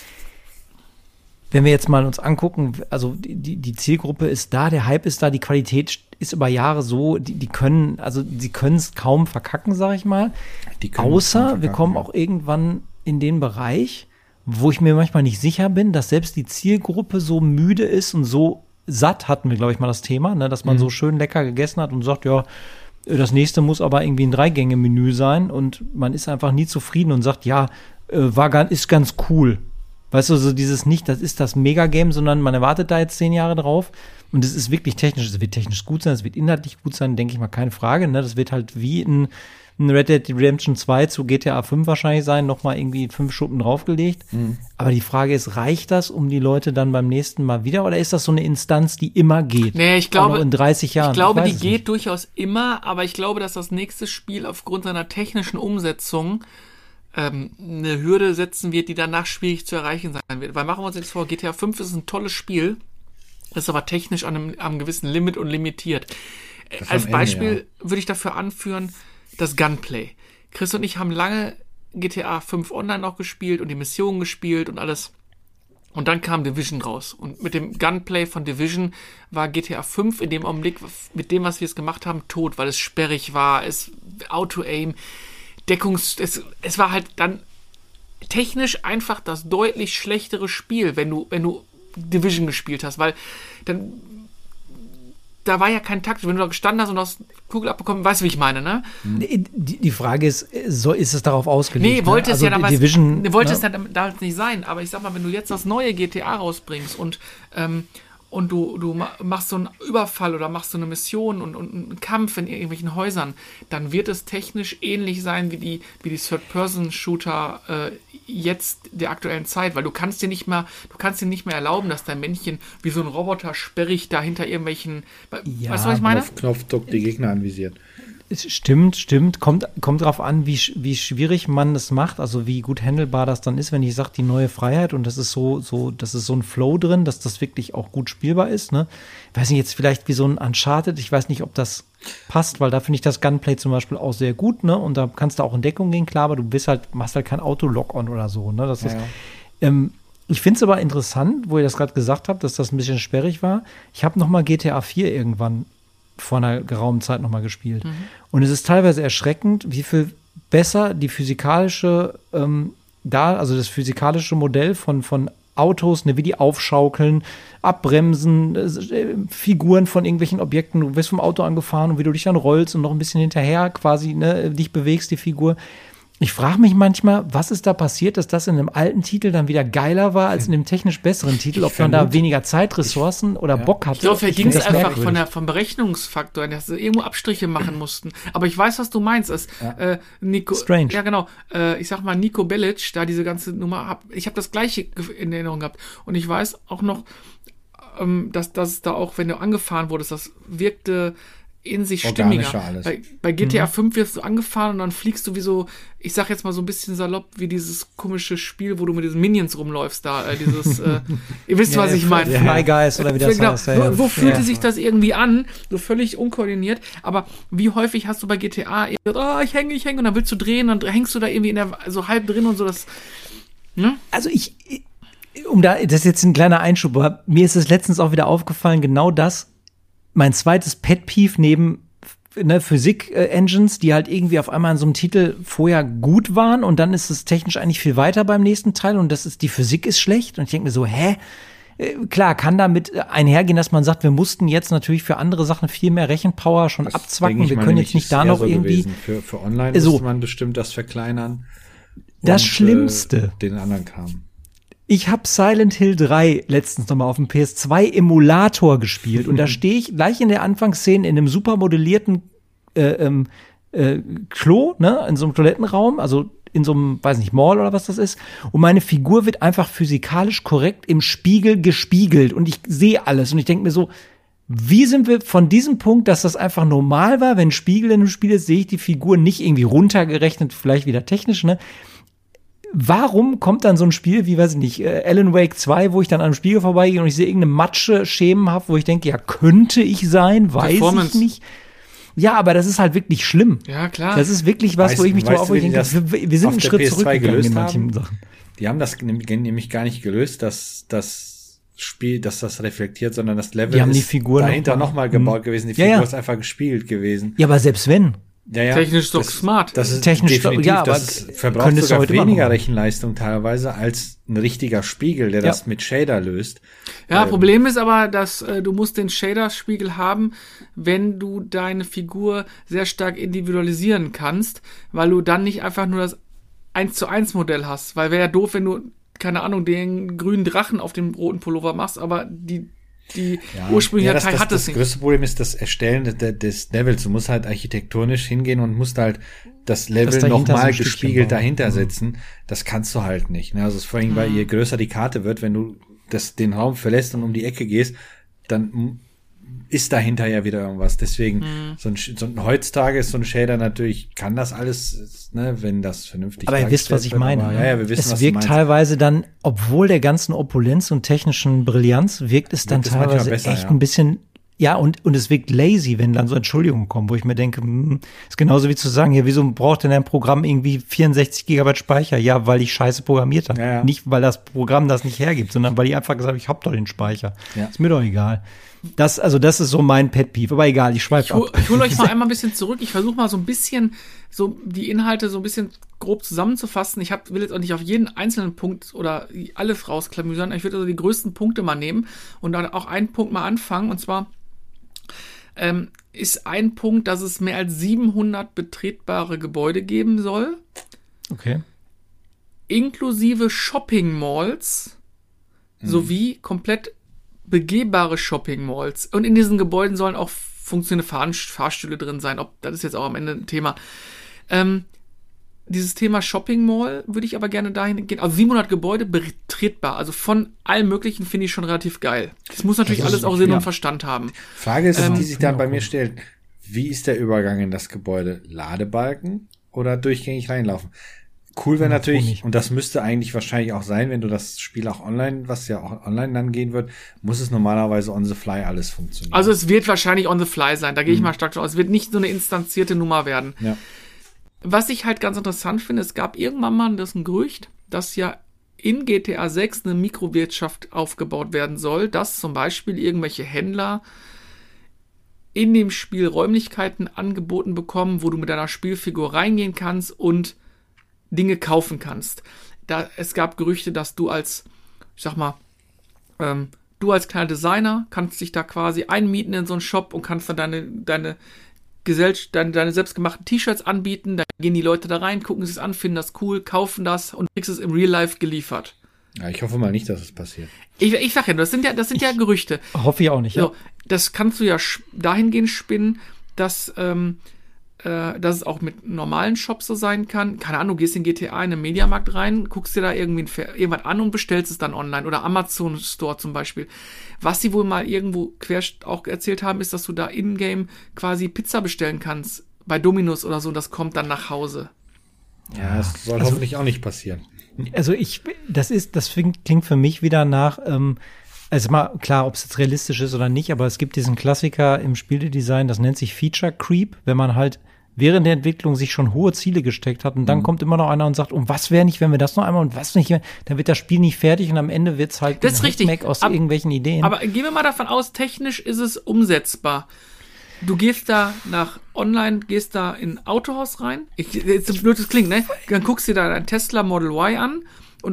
wenn wir jetzt mal uns angucken, also die Zielgruppe ist da, der Hype ist da, die Qualität ist über Jahre so, sie können es kaum verkacken, sag ich mal. Außer wir kommen auch irgendwann in den Bereich, wo ich mir manchmal nicht sicher bin, dass selbst die Zielgruppe so müde ist und so satt, hatten wir, glaube ich, mal das Thema, ne, dass man so schön lecker gegessen hat und sagt, ja, das nächste muss aber irgendwie ein 3-Gänge-Menü sein und man ist einfach nie zufrieden und sagt, ja, ist ganz cool. Weißt du, so dieses nicht, das ist das Megagame, sondern man erwartet da jetzt 10 Jahre drauf und es ist wirklich technisch, es wird technisch gut sein, es wird inhaltlich gut sein, denke ich mal, keine Frage, ne, das wird halt wie ein Red Dead Redemption 2 zu GTA 5 wahrscheinlich sein, nochmal irgendwie 5 Schuppen draufgelegt. Aber die Frage ist, reicht das, um die Leute dann beim nächsten Mal wieder, oder ist das so eine Instanz, die immer geht? Nee, ich glaube, in 30 Jahren. Ich glaube, die geht durchaus immer, aber ich glaube, dass das nächste Spiel aufgrund seiner technischen Umsetzung eine Hürde setzen wird, die danach schwierig zu erreichen sein wird. Weil machen wir uns jetzt vor, GTA 5 ist ein tolles Spiel, ist aber technisch an einem gewissen Limit und limitiert. Als Beispiel würde ich dafür anführen, das Gunplay. Chris und ich haben lange GTA 5 Online noch gespielt und die Missionen gespielt und alles. Und dann kam Division raus. Und mit dem Gunplay von Division war GTA 5 in dem Augenblick, mit dem, was wir jetzt gemacht haben, tot, weil es sperrig war, es Auto-Aim, es war halt dann technisch einfach das deutlich schlechtere Spiel, wenn du Division gespielt hast, weil dann da war ja kein Takt. Wenn du da gestanden hast und hast Kugel abbekommen, weißt du, wie ich meine, ne? Die Frage ist es darauf ausgelegt? Nee, wollte es ja damals, Division, wollte es ja damals nicht sein. Aber ich sag mal, wenn du jetzt das neue GTA rausbringst und du machst so einen Überfall oder machst so eine Mission und einen Kampf in irgendwelchen Häusern, dann wird es technisch ähnlich sein wie die Third-Person-Shooter jetzt der aktuellen Zeit, weil du kannst dir nicht mehr erlauben, dass dein Männchen wie so ein Roboter sperrig da hinter irgendwelchen, weißt du, was ich meine? Knopfdruck die Gegner anvisiert. Stimmt. Kommt drauf an, wie schwierig man das macht, also wie gut handelbar das dann ist, wenn ich sage, die neue Freiheit und das ist das ist so ein Flow drin, dass das wirklich auch gut spielbar ist, ne? Ich weiß nicht, jetzt vielleicht wie so ein Uncharted, ich weiß nicht, ob das passt, weil da finde ich das Gunplay zum Beispiel auch sehr gut, ne? Und da kannst du auch in Deckung gehen, klar, aber du machst halt kein Auto-Lock-on oder so, ne? Das ist, ich finde es aber interessant, wo ihr das gerade gesagt habt, dass das ein bisschen sperrig war. Ich habe noch mal GTA 4 irgendwann vor einer geraumen Zeit noch mal gespielt. Und es ist teilweise erschreckend, wie viel besser die physikalische, also das physikalische Modell von Autos, ne, wie die aufschaukeln, abbremsen, Figuren von irgendwelchen Objekten, du wirst vom Auto angefahren und wie du dich dann rollst und noch ein bisschen hinterher quasi, ne, dich bewegst, die Figur. Ich frage mich manchmal, was ist da passiert, dass das in einem alten Titel dann wieder geiler war als in dem technisch besseren Titel, ob man da weniger Zeitressourcen oder Bock hatte. Ich glaube, vielleicht ging es einfach vom Berechnungsfaktor, dass sie irgendwo Abstriche machen mussten. Aber ich weiß, was du meinst. Nico, Strange. Ja, genau. Ich sag mal, Nico Bellic, da diese ganze Nummer, ich habe das Gleiche in Erinnerung gehabt. Und ich weiß auch noch, dass es da auch, wenn du angefahren wurdest, das wirkte in sich stimmiger. Alles. Bei GTA 5 wirst du angefahren und dann fliegst du wie so, ich sag jetzt mal so ein bisschen salopp, wie dieses komische Spiel, wo du mit diesen Minions rumläufst da, ihr wisst, was ich meine. Fly Guys oder wie das heißt. Wo fühlte sich das irgendwie an? So völlig unkoordiniert. Aber wie häufig hast du bei GTA, ich hänge und dann willst du drehen, dann hängst du da irgendwie so halb drin und so, das, ne? Also das ist jetzt ein kleiner Einschub, aber mir ist es letztens auch wieder aufgefallen, genau das, mein zweites Pet-Peeve neben Physik-Engines, die halt irgendwie auf einmal in so einem Titel vorher gut waren und dann ist es technisch eigentlich viel weiter beim nächsten Teil und die Physik ist schlecht und ich denke mir so, klar, kann damit einhergehen, dass man sagt, wir mussten jetzt natürlich für andere Sachen viel mehr Rechenpower schon abzwacken, wir können jetzt nicht da noch irgendwie für online musste man bestimmt das verkleinern. Das Schlimmste. Den anderen Kram. Ich habe Silent Hill 3 letztens nochmal auf dem PS2 Emulator gespielt und da stehe ich gleich in der Anfangsszene in einem super modellierten Klo, ne, in so einem Toilettenraum, also in so einem, weiß nicht, Mall oder was das ist. Und meine Figur wird einfach physikalisch korrekt im Spiegel gespiegelt und ich sehe alles und ich denke mir so, wie sind wir von diesem Punkt, dass das einfach normal war, wenn ein Spiegel in einem Spiel ist, sehe ich die Figur nicht irgendwie runtergerechnet, vielleicht wieder technisch, ne? Warum kommt dann so ein Spiel wie, weiß ich nicht, Alan Wake 2, wo ich dann an einem Spiegel vorbeigehe und ich sehe irgendeine Matsche schemenhaft, wo ich denke, ja, könnte ich sein, weiß ich nicht. Ja, aber das ist halt wirklich schlimm. Ja, klar. Das ist wirklich was, wo ich mich drauf denke, wir sind einen Schritt zurückgegangen in manchen Sachen. Die haben das nämlich gar nicht gelöst, dass das Spiel, dass das reflektiert, sondern das Level ist die Figur dahinter nochmal gebaut gewesen. Die Figur ist einfach gespiegelt gewesen. Ja, aber selbst wenn. Ja, technisch doch smart. Das ist technisch definitiv, ja, aber das verbraucht sogar weniger Rechenleistung teilweise als ein richtiger Spiegel, der das mit Shader löst. Ja, Problem ist aber, dass du musst den Shader-Spiegel haben, wenn du deine Figur sehr stark individualisieren kannst, weil du dann nicht einfach nur das 1:1 Modell hast. Weil wäre ja doof, wenn du, keine Ahnung, den grünen Drachen auf dem roten Pullover machst, aber die ursprüngliche Datei hat es nicht. Das größte Problem ist das Erstellen des Levels. Du musst halt architektonisch hingehen und musst halt das Level nochmal so gespiegelt dahinter setzen. Das kannst du halt nicht. Ne? Also es ist vor allem, weil je größer die Karte wird, wenn du den Raum verlässt und um die Ecke gehst, dann ist dahinter ja wieder irgendwas. Deswegen, heutzutage ist so ein Shader natürlich, kann das alles, ne, wenn das vernünftig aber ihr wisst, was ich meine. Aber, wir wissen, es was wirkt teilweise dann, obwohl der ganzen Opulenz und technischen Brillanz, wirkt es dann teilweise besser, echt ein bisschen, und es wirkt lazy, wenn dann so Entschuldigungen kommen, wo ich mir denke, ist genauso wie zu sagen, ja, wieso braucht denn ein Programm irgendwie 64 GB Speicher? Ja, weil ich scheiße programmiert habe. Ja. Nicht, weil das Programm das nicht hergibt, sondern weil ich einfach gesagt habe, ich hab doch den Speicher. Ja. Ist mir doch egal. Das ist so mein Pet-Peeve, aber egal, ich schweife ab. Ich hole euch mal einmal ein bisschen zurück. Ich versuche mal so ein bisschen so die Inhalte so ein bisschen grob zusammenzufassen. Ich will jetzt auch nicht auf jeden einzelnen Punkt oder alle rausklamüsern. Ich würde also die größten Punkte mal nehmen und dann auch einen Punkt mal anfangen. Und zwar ist ein Punkt, dass es mehr als 700 betretbare Gebäude geben soll. Okay. Inklusive Shopping-Malls sowie komplett begehbare Shopping-Malls. Und in diesen Gebäuden sollen auch funktionierende Fahrstühle drin sein. Das ist jetzt auch am Ende ein Thema. Dieses Thema Shopping-Mall würde ich aber gerne dahin gehen. Also 700 Gebäude betretbar. Also von allem Möglichen finde ich schon relativ geil. Das muss natürlich alles auch Sinn und Verstand haben. Frage ist, die sich dann bei mir stellt. wie ist der Übergang in das Gebäude? Ladebalken oder durchgängig reinlaufen? Cool wäre natürlich, und das müsste eigentlich wahrscheinlich auch sein, wenn du das Spiel auch online, was ja auch online dann gehen wird, muss es normalerweise on the fly alles funktionieren. Also es wird wahrscheinlich on the fly sein, da gehe ich mal stark drauf aus. Es wird nicht so eine instanzierte Nummer werden. Ja. Was ich halt ganz interessant finde, es gab irgendwann mal ein Gerücht, dass ja in GTA 6 eine Mikrowirtschaft aufgebaut werden soll, dass zum Beispiel irgendwelche Händler in dem Spiel Räumlichkeiten angeboten bekommen, wo du mit deiner Spielfigur reingehen kannst und Dinge kaufen kannst. Es gab Gerüchte, dass du als, ich sag mal, du als kleiner Designer kannst dich da quasi einmieten in so einen Shop und kannst dann deine selbstgemachten T-Shirts anbieten, da gehen die Leute da rein, gucken sich es an, finden das cool, kaufen das und kriegst es im Real Life geliefert. Ja, ich hoffe mal nicht, dass es passiert. Ich sag ja, das sind ja Gerüchte. Hoffe ich auch nicht, ja. So, das kannst du ja dahingehend spinnen, dass es auch mit normalen Shops so sein kann. Keine Ahnung, du gehst in GTA in den Mediamarkt rein, guckst dir da irgendwas an und bestellst es dann online. Oder Amazon Store zum Beispiel. Was sie wohl mal irgendwo quer auch erzählt haben, ist, dass du da in-game quasi Pizza bestellen kannst. Bei Domino's oder so, und das kommt dann nach Hause. Ja, das soll hoffentlich auch nicht passieren. Also das klingt für mich wieder nach, also mal klar, ob es jetzt realistisch ist oder nicht, aber es gibt diesen Klassiker im Spieledesign, das nennt sich Feature Creep, wenn man halt während der Entwicklung sich schon hohe Ziele gesteckt hat und dann kommt immer noch einer und sagt, und was wäre nicht, wenn wir das noch einmal und was nicht, dann wird das Spiel nicht fertig und am Ende wird es halt ein Hackmack aus irgendwelchen Ideen. Aber gehen wir mal davon aus, technisch ist es umsetzbar. Du gehst da gehst da in ein Autohaus rein. Jetzt so blöd das klingt, ne? Dann guckst du dir da dein Tesla Model Y an und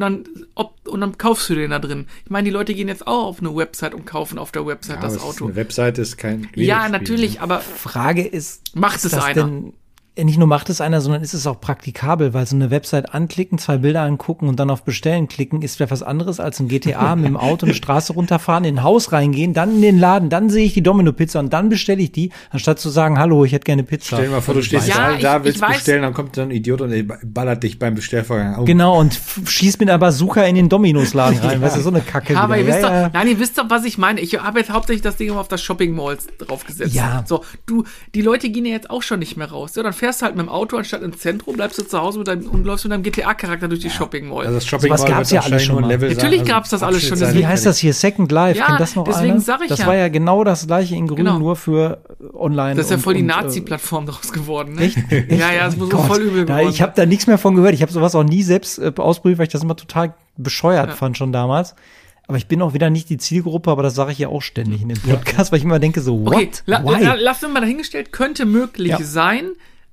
dann kaufst du den da drin. Ich meine, die Leute gehen jetzt auch auf eine Website und kaufen auf der Website das Auto. Eine Website ist kein Videospiel. Ja, natürlich, aber Frage ist, macht es einer? Denn nicht nur macht es einer, sondern ist es auch praktikabel, weil so eine Website anklicken, 2 Bilder angucken und dann auf Bestellen klicken, ist ja was anderes als ein GTA mit dem Auto eine Straße runterfahren, in ein Haus reingehen, dann in den Laden, dann sehe ich die Domino-Pizza und dann bestelle ich die, anstatt zu sagen, hallo, ich hätte gerne Pizza. Stell dir mal vor, du stehst da, willst bestellen, dann kommt so ein Idiot und ballert dich beim Bestellvorgang auf. Genau, und schießt mit einer Bazooka in den Dominos-Laden rein, weißt du, so eine Kacke. Ja, aber ihr wisst doch, was ich meine. Ich habe jetzt hauptsächlich das Ding immer auf das Shopping-Malls draufgesetzt. Ja. So, die Leute gehen ja jetzt auch schon nicht mehr raus. Ja, dann fährst du halt mit dem Auto anstatt im Zentrum, bleibst du zu Hause und läufst mit deinem GTA-Charakter durch die Shopping-Mall. Also das Shopping-Mall gab's ja alles schon mal. Natürlich gab's das alles schon. Wie heißt das hier? Second Life? Ja, kennt das noch deswegen einer? sag ich das war ja genau das gleiche in Grün, nur für online. Das ist ja voll die Nazi-Plattform draus geworden, ne? Echt? Ja, das muss so voll übel geworden. Ich habe da nichts mehr von gehört. Ich habe sowas auch nie selbst ausprobiert, weil ich das immer total bescheuert fand schon damals. Aber ich bin auch wieder nicht die Zielgruppe, aber das sage ich ja auch ständig in dem Podcast, weil ich immer denke so, what? Okay, lass uns mal dahingestellt, könnte möglich sein.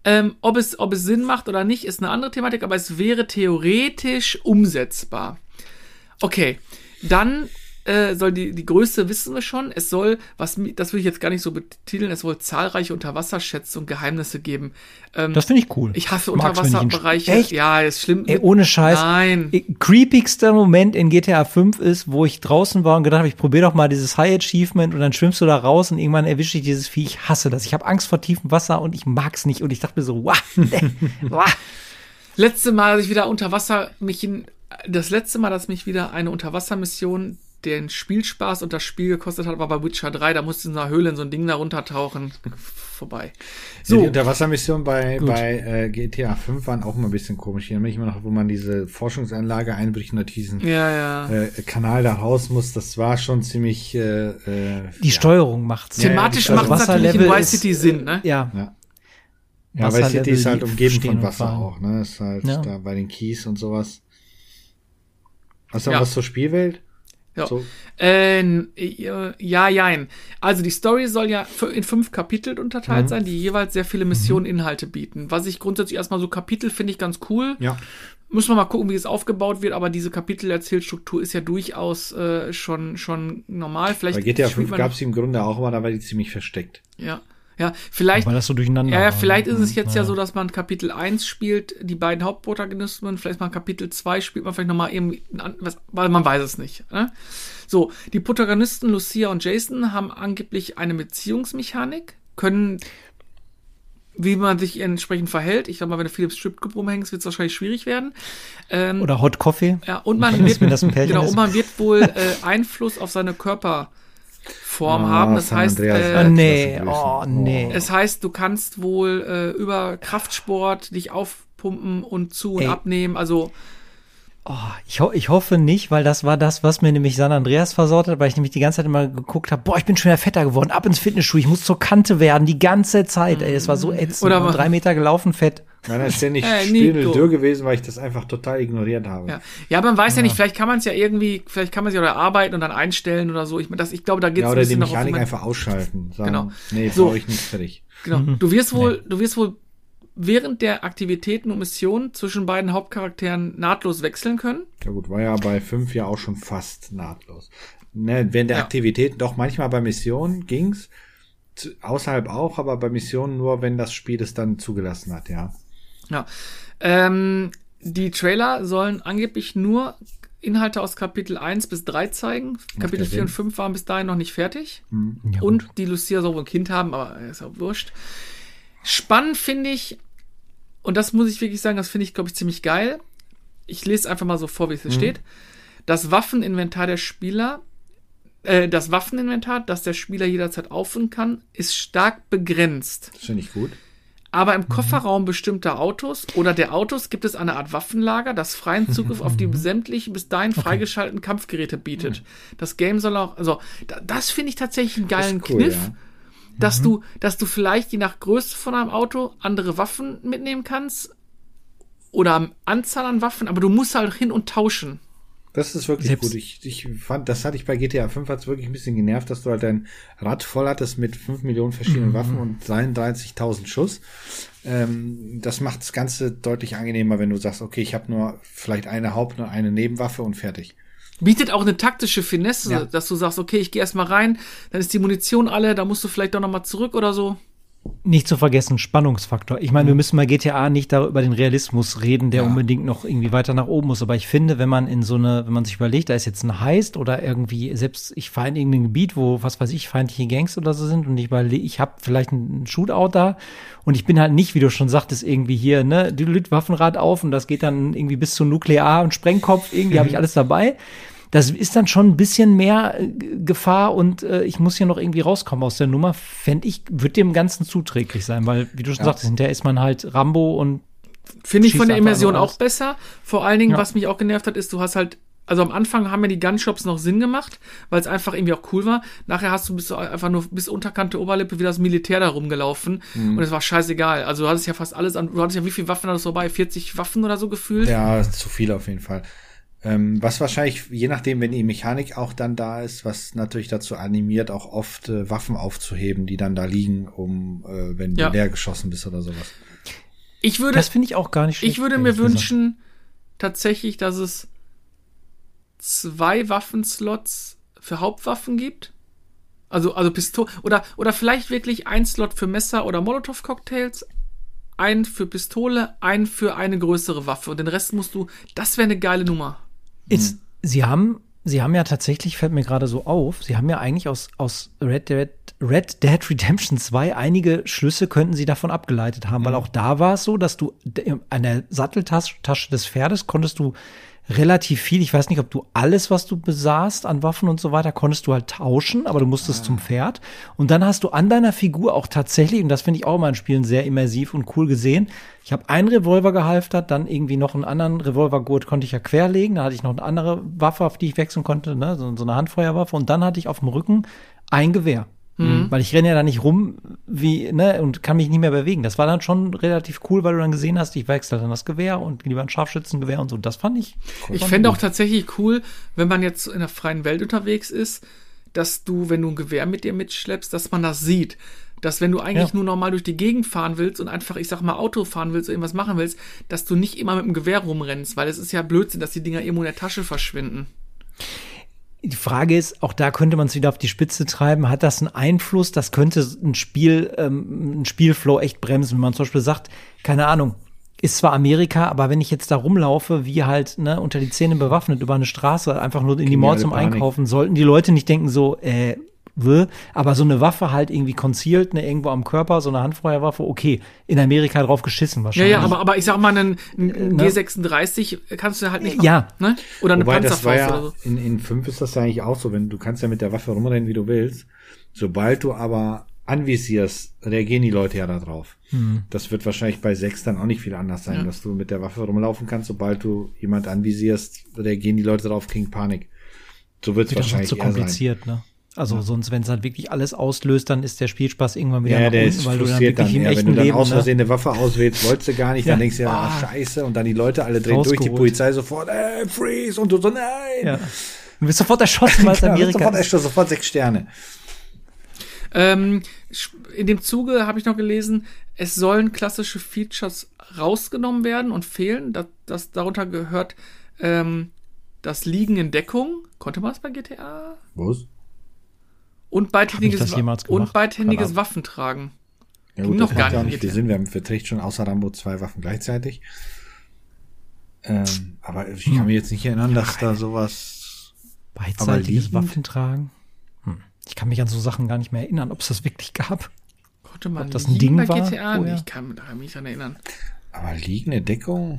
Ob es Sinn macht oder nicht, ist eine andere Thematik, aber es wäre theoretisch umsetzbar. Okay, dann soll die Größe wissen wir schon. Es soll, das will ich jetzt gar nicht so betiteln, es soll zahlreiche Unterwasserschätze und Geheimnisse geben. Das finde ich cool. Ich hasse Unterwasserbereiche. Echt? Ja, ist schlimm. Ey, ohne Scheiß. Nein. Creepigster Moment in GTA 5 ist, wo ich draußen war und gedacht habe, ich probiere doch mal dieses High Achievement und dann schwimmst du da raus und irgendwann erwische ich dieses Vieh. Ich hasse das. Ich habe Angst vor tiefem Wasser und ich mag's nicht. Und ich dachte mir so, Letzte Mal, dass ich wieder das letzte Mal, dass mich wieder eine Unterwassermission den Spielspaß und das Spiel gekostet hat, war bei Witcher 3. Da musste in einer Höhle in so ein Ding da runtertauchen. Vorbei. So. Ja, die Unterwassermissionen bei GTA 5 waren auch immer ein bisschen komisch. Hier nämlich immer noch, wo man diese Forschungsanlage einbricht und diesen Kanal da raus muss. Das war schon ziemlich die Steuerung macht's. Thematisch macht es natürlich in Vice City Sinn, ne? Ja, Vice City ist halt umgeben von Wasser auch, ne? Ist halt da bei den Keys und sowas. Hast du noch was zur Spielwelt? Ja. So. Jein. Also die Story soll ja in 5 Kapitel unterteilt sein, die jeweils sehr viele Missionen, Inhalte bieten. Was ich grundsätzlich erstmal so Kapitel finde ich ganz cool. Ja. Müssen wir mal gucken, wie es aufgebaut wird, aber diese Kapitelerzählstruktur ist ja durchaus schon normal. Vielleicht bei GTA 5 gab es im Grunde auch immer, da war die ziemlich versteckt. Ja, vielleicht. Weil das so durcheinander war. Vielleicht ist es jetzt ja so, dass man Kapitel 1 spielt, die beiden Hauptprotagonisten, vielleicht mal Kapitel 2 spielt man vielleicht nochmal irgendwie weil man weiß es nicht. Ne? So, die Protagonisten Lucia und Jason haben angeblich eine Beziehungsmechanik, können, wie man sich entsprechend verhält. Ich sag mal, wenn du viel im Stripclub rumhängst, wird es wahrscheinlich schwierig werden. Oder Hot Coffee. Ja, und man wird wohl Einfluss auf seine Körper Form haben. Das heißt, nee. Es heißt, du kannst wohl über Kraftsport dich aufpumpen und zu- und abnehmen. Also ich hoffe nicht, weil das war das, was mir nämlich San Andreas versaut hat, weil ich nämlich die ganze Zeit immer geguckt habe, ich bin schon wieder fetter geworden, ab ins Fitnessstudio, ich muss zur Kante werden, die ganze Zeit, das war so ätzend. Oder 3 Meter gelaufen, fett. Nein, das ist ja nicht spindeldürr gewesen, weil ich das einfach total ignoriert habe. Ja, man weiß ja nicht, vielleicht kann man es ja irgendwie, vielleicht kann man es ja oder arbeiten und dann einstellen oder so. Ich glaube, da geht's ein bisschen noch. Oder die Mechanik einfach ausschalten. Sagen, genau. Nee, brauche ich nicht fertig. Genau. Du wirst wohl während der Aktivitäten und Missionen zwischen beiden Hauptcharakteren nahtlos wechseln können. Ja gut, war ja bei 5 ja auch schon fast nahtlos. Ne, während der Aktivitäten, doch manchmal bei Missionen ging's, außerhalb auch, aber bei Missionen nur, wenn das Spiel es dann zugelassen hat, ja. Ja. Die Trailer sollen angeblich nur Inhalte aus Kapitel 1 bis 3 zeigen. Kapitel 4 und 5 waren bis dahin noch nicht fertig. Ja, und die Lucia soll wohl ein Kind haben, aber ist auch wurscht. Spannend finde ich, und das muss ich wirklich sagen, das finde ich, glaube ich, ziemlich geil. Ich lese einfach mal so vor, wie es hier steht. Das Waffeninventar der Spieler, das Waffeninventar, das der Spieler jederzeit aufrufen kann, ist stark begrenzt. Das finde ich gut. Aber im Kofferraum bestimmter Autos oder der Autos gibt es eine Art Waffenlager, das freien Zugriff auf die sämtlichen bis dahin freigeschalteten Kampfgeräte bietet. Das Game soll auch, also das finde ich tatsächlich einen geilen Kniff, dass du vielleicht je nach Größe von einem Auto andere Waffen mitnehmen kannst oder Anzahl an Waffen, aber du musst halt hin und tauschen. Das ist wirklich gut. Ich fand, das hatte ich bei GTA 5 hat's wirklich ein bisschen genervt, dass du halt dein Rad voll hattest mit 5 Millionen verschiedenen Waffen und 33.000 Schuss. Das macht das Ganze deutlich angenehmer, wenn du sagst, okay, ich habe nur vielleicht eine Haupt- und eine Nebenwaffe und fertig. Bietet auch eine taktische Finesse, dass du sagst, okay, ich gehe erstmal rein, dann ist die Munition alle, da musst du vielleicht doch nochmal zurück oder so. Nicht zu vergessen, Spannungsfaktor. Ich meine, wir müssen bei GTA nicht über den Realismus reden, der unbedingt noch irgendwie weiter nach oben muss. Aber ich finde, wenn man wenn man sich überlegt, da ist jetzt ein Heist oder irgendwie, selbst ich fahre in irgendein Gebiet, wo, was weiß ich, feindliche Gangs oder so sind und ich habe vielleicht ein Shootout da und ich bin halt nicht, wie du schon sagtest, irgendwie hier, ne, die Waffenrad auf und das geht dann irgendwie bis zu Nuklear- und Sprengkopf, irgendwie habe ich alles dabei. Das ist dann schon ein bisschen mehr Gefahr und ich muss hier noch irgendwie rauskommen aus der Nummer, fände ich, wird dem Ganzen zuträglich sein, weil, wie du schon sagtest, hinterher ist man halt Rambo und finde ich von der Immersion auch besser. Vor allen Dingen, was mich auch genervt hat, ist, du hast halt, also am Anfang haben mir die Gunshops noch Sinn gemacht, weil es einfach irgendwie auch cool war. Nachher bist du einfach nur bis Unterkante Oberlippe wie das Militär da rumgelaufen und es war scheißegal. Also du hattest ja fast alles du hattest ja wie viele Waffen hattest du dabei? 40 Waffen oder so gefühlt? Ja, zu viel auf jeden Fall. Was wahrscheinlich, je nachdem, wenn die Mechanik auch dann da ist, was natürlich dazu animiert, auch oft Waffen aufzuheben, die dann da liegen, wenn du leer geschossen bist oder sowas. Das finde ich auch gar nicht schlecht. Ich würde mir wünschen, tatsächlich, dass es 2 Waffenslots für Hauptwaffen gibt. Also Pistole, oder vielleicht wirklich ein Slot für Messer oder Molotow-Cocktails, einen für Pistole, einen für eine größere Waffe und den Rest das wäre eine geile Nummer. Sie haben ja tatsächlich, fällt mir gerade so auf, sie haben ja eigentlich aus Red Dead Redemption 2 einige Schlüsse könnten sie davon abgeleitet haben, weil auch da war es so, dass du an der Satteltasche des Pferdes konntest du relativ viel, ich weiß nicht, ob du alles, was du besaßt an Waffen und so weiter, konntest du halt tauschen, aber du musstest zum Pferd. Und dann hast du an deiner Figur auch tatsächlich, und das finde ich auch immer in Spielen sehr immersiv und cool gesehen, ich habe einen Revolver gehalftert, dann irgendwie noch einen anderen Revolvergurt konnte ich ja querlegen, dann hatte ich noch eine andere Waffe, auf die ich wechseln konnte, ne, so eine Handfeuerwaffe, und dann hatte ich auf dem Rücken ein Gewehr. Weil ich renne ja da nicht rum und kann mich nicht mehr bewegen. Das war dann schon relativ cool, weil du dann gesehen hast, ich wechsle dann das Gewehr und lieber ein Scharfschützengewehr und so. Das fand ich cool. Ich fände auch tatsächlich cool, wenn man jetzt in der freien Welt unterwegs ist, dass du, wenn du ein Gewehr mit dir mitschleppst, dass man das sieht. Dass wenn du eigentlich nur normal durch die Gegend fahren willst und einfach, ich sag mal, Auto fahren willst oder irgendwas machen willst, dass du nicht immer mit dem Gewehr rumrennst, weil es ist ja Blödsinn, dass die Dinger irgendwo in der Tasche verschwinden. Die Frage ist, auch da könnte man es wieder auf die Spitze treiben. Hat das einen Einfluss? Das könnte ein Spielflow echt bremsen. Wenn man zum Beispiel sagt, keine Ahnung, ist zwar Amerika, aber wenn ich jetzt da rumlaufe, wie halt unter die Zähne bewaffnet über eine Straße, einfach nur in die Mall zum Einkaufen, sollten die Leute nicht denken so, aber so eine Waffe halt irgendwie concealed, ne, irgendwo am Körper, so eine Handfeuerwaffe, okay, in Amerika drauf geschissen wahrscheinlich. Ja, aber ich sag mal, einen G36 kannst du halt nicht machen, ja. Ne? Oder eine Panzerfaust oder so. In 5 ist das ja eigentlich auch so, du kannst ja mit der Waffe rumrennen, wie du willst. Sobald du aber anvisierst, reagieren die Leute ja da drauf. Das wird wahrscheinlich bei 6 dann auch nicht viel anders sein, dass du mit der Waffe rumlaufen kannst. Sobald du jemand anvisierst, reagieren die Leute drauf, kriegen Panik. So wird es wahrscheinlich zu kompliziert, sein. Ne? Also sonst, wenn es halt wirklich alles auslöst, dann ist der Spielspaß irgendwann wieder nach unten, weil du dann wirklich im echten Leben, wenn du dann Leben, aus Versehen eine Waffe auswählst, wolltest du gar nicht, dann denkst du scheiße, und dann die Leute alle drehen durch, die Polizei sofort, freeze, und du so, nein. Ja. Du bist sofort erschossen, weil es Amerika ist. Sofort 6 Sterne. In dem Zuge habe ich noch gelesen, es sollen klassische Features rausgenommen werden und fehlen. Das darunter gehört das Liegen in Deckung. Konnte man das bei GTA? Was? Und beidhändiges Waffentragen. Ja gut, das macht ja auch nicht viel Sinn. Wir trägt schon außer Rambo 2 Waffen gleichzeitig. Aber ich kann mich jetzt nicht erinnern, dass da sowas... Beidseitiges Waffentragen? Ich kann mich an so Sachen gar nicht mehr erinnern, ob es das wirklich gab. Konnte man ob das ein Ding bei war? GTA? Nee, ich kann mich daran erinnern. Aber liegende Deckung?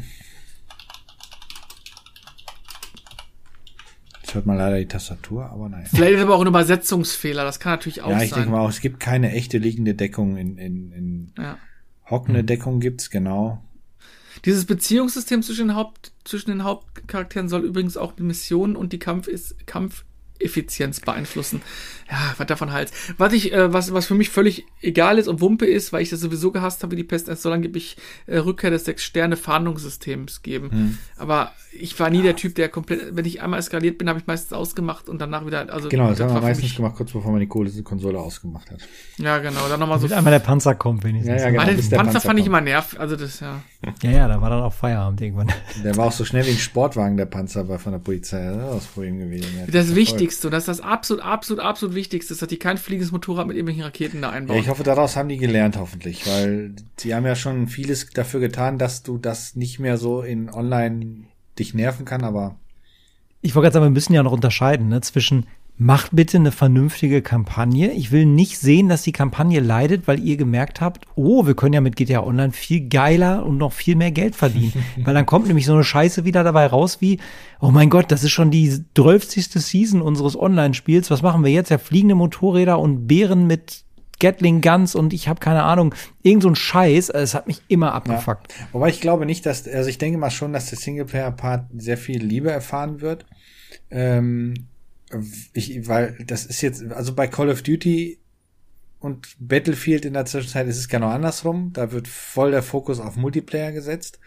Jetzt hört man leider die Tastatur, aber naja. Vielleicht ist aber auch ein Übersetzungsfehler, das kann natürlich auch sein. Ja, ich denke mal auch, es gibt keine echte liegende Deckung. In hockende Deckung gibt's, genau. Dieses Beziehungssystem zwischen den Hauptcharakteren soll übrigens auch die Missionen und die Kampfeffizienz beeinflussen. Ja, was davon halt. Was für mich völlig egal ist und Wumpe ist, weil ich das sowieso gehasst habe, wie die Pest, es soll angeblich Rückkehr des 6-Sterne-Fahndungssystems geben. Aber ich war nie der Typ, der komplett, wenn ich einmal eskaliert bin, habe ich meistens ausgemacht und danach wieder, also. Genau, das haben wir meistens gemacht, kurz bevor man die Konsole ausgemacht hat. Ja, genau, dann nochmal so. Einmal der Panzer kommt wenigstens. Ja, genau, den Panzer fand ich immer nervig, also das, ja. Ja, da war dann auch Feierabend irgendwann. Der war auch so schnell wie ein Sportwagen, der Panzer war von der Polizei, das war das Problem gewesen. Das Wichtigste, und das ist das absolut Wichtigste, ist, dass die kein fliegendes Motorrad mit irgendwelchen Raketen da einbauen. Ja, ich hoffe, daraus haben die gelernt, hoffentlich, weil sie haben ja schon vieles dafür getan, dass du das nicht mehr so in online dich nerven kann, aber ich wollte gerade sagen, wir müssen ja noch unterscheiden, ne, zwischen macht bitte eine vernünftige Kampagne. Ich will nicht sehen, dass die Kampagne leidet, weil ihr gemerkt habt, wir können ja mit GTA Online viel geiler und noch viel mehr Geld verdienen. Weil dann kommt nämlich so eine Scheiße wieder dabei raus wie, oh mein Gott, das ist schon die 12. Season unseres Online-Spiels. Was machen wir jetzt? Ja, fliegende Motorräder und Bären mit Gatling Guns und ich habe keine Ahnung, irgend so ein Scheiß. Es hat mich immer abgefuckt. Ja. Wobei ich glaube nicht, also ich denke mal schon, dass der Singleplayer-Part sehr viel Liebe erfahren wird. Weil das ist jetzt, also bei Call of Duty und Battlefield in der Zwischenzeit ist es genau andersrum. Da wird voll der Fokus auf Multiplayer gesetzt.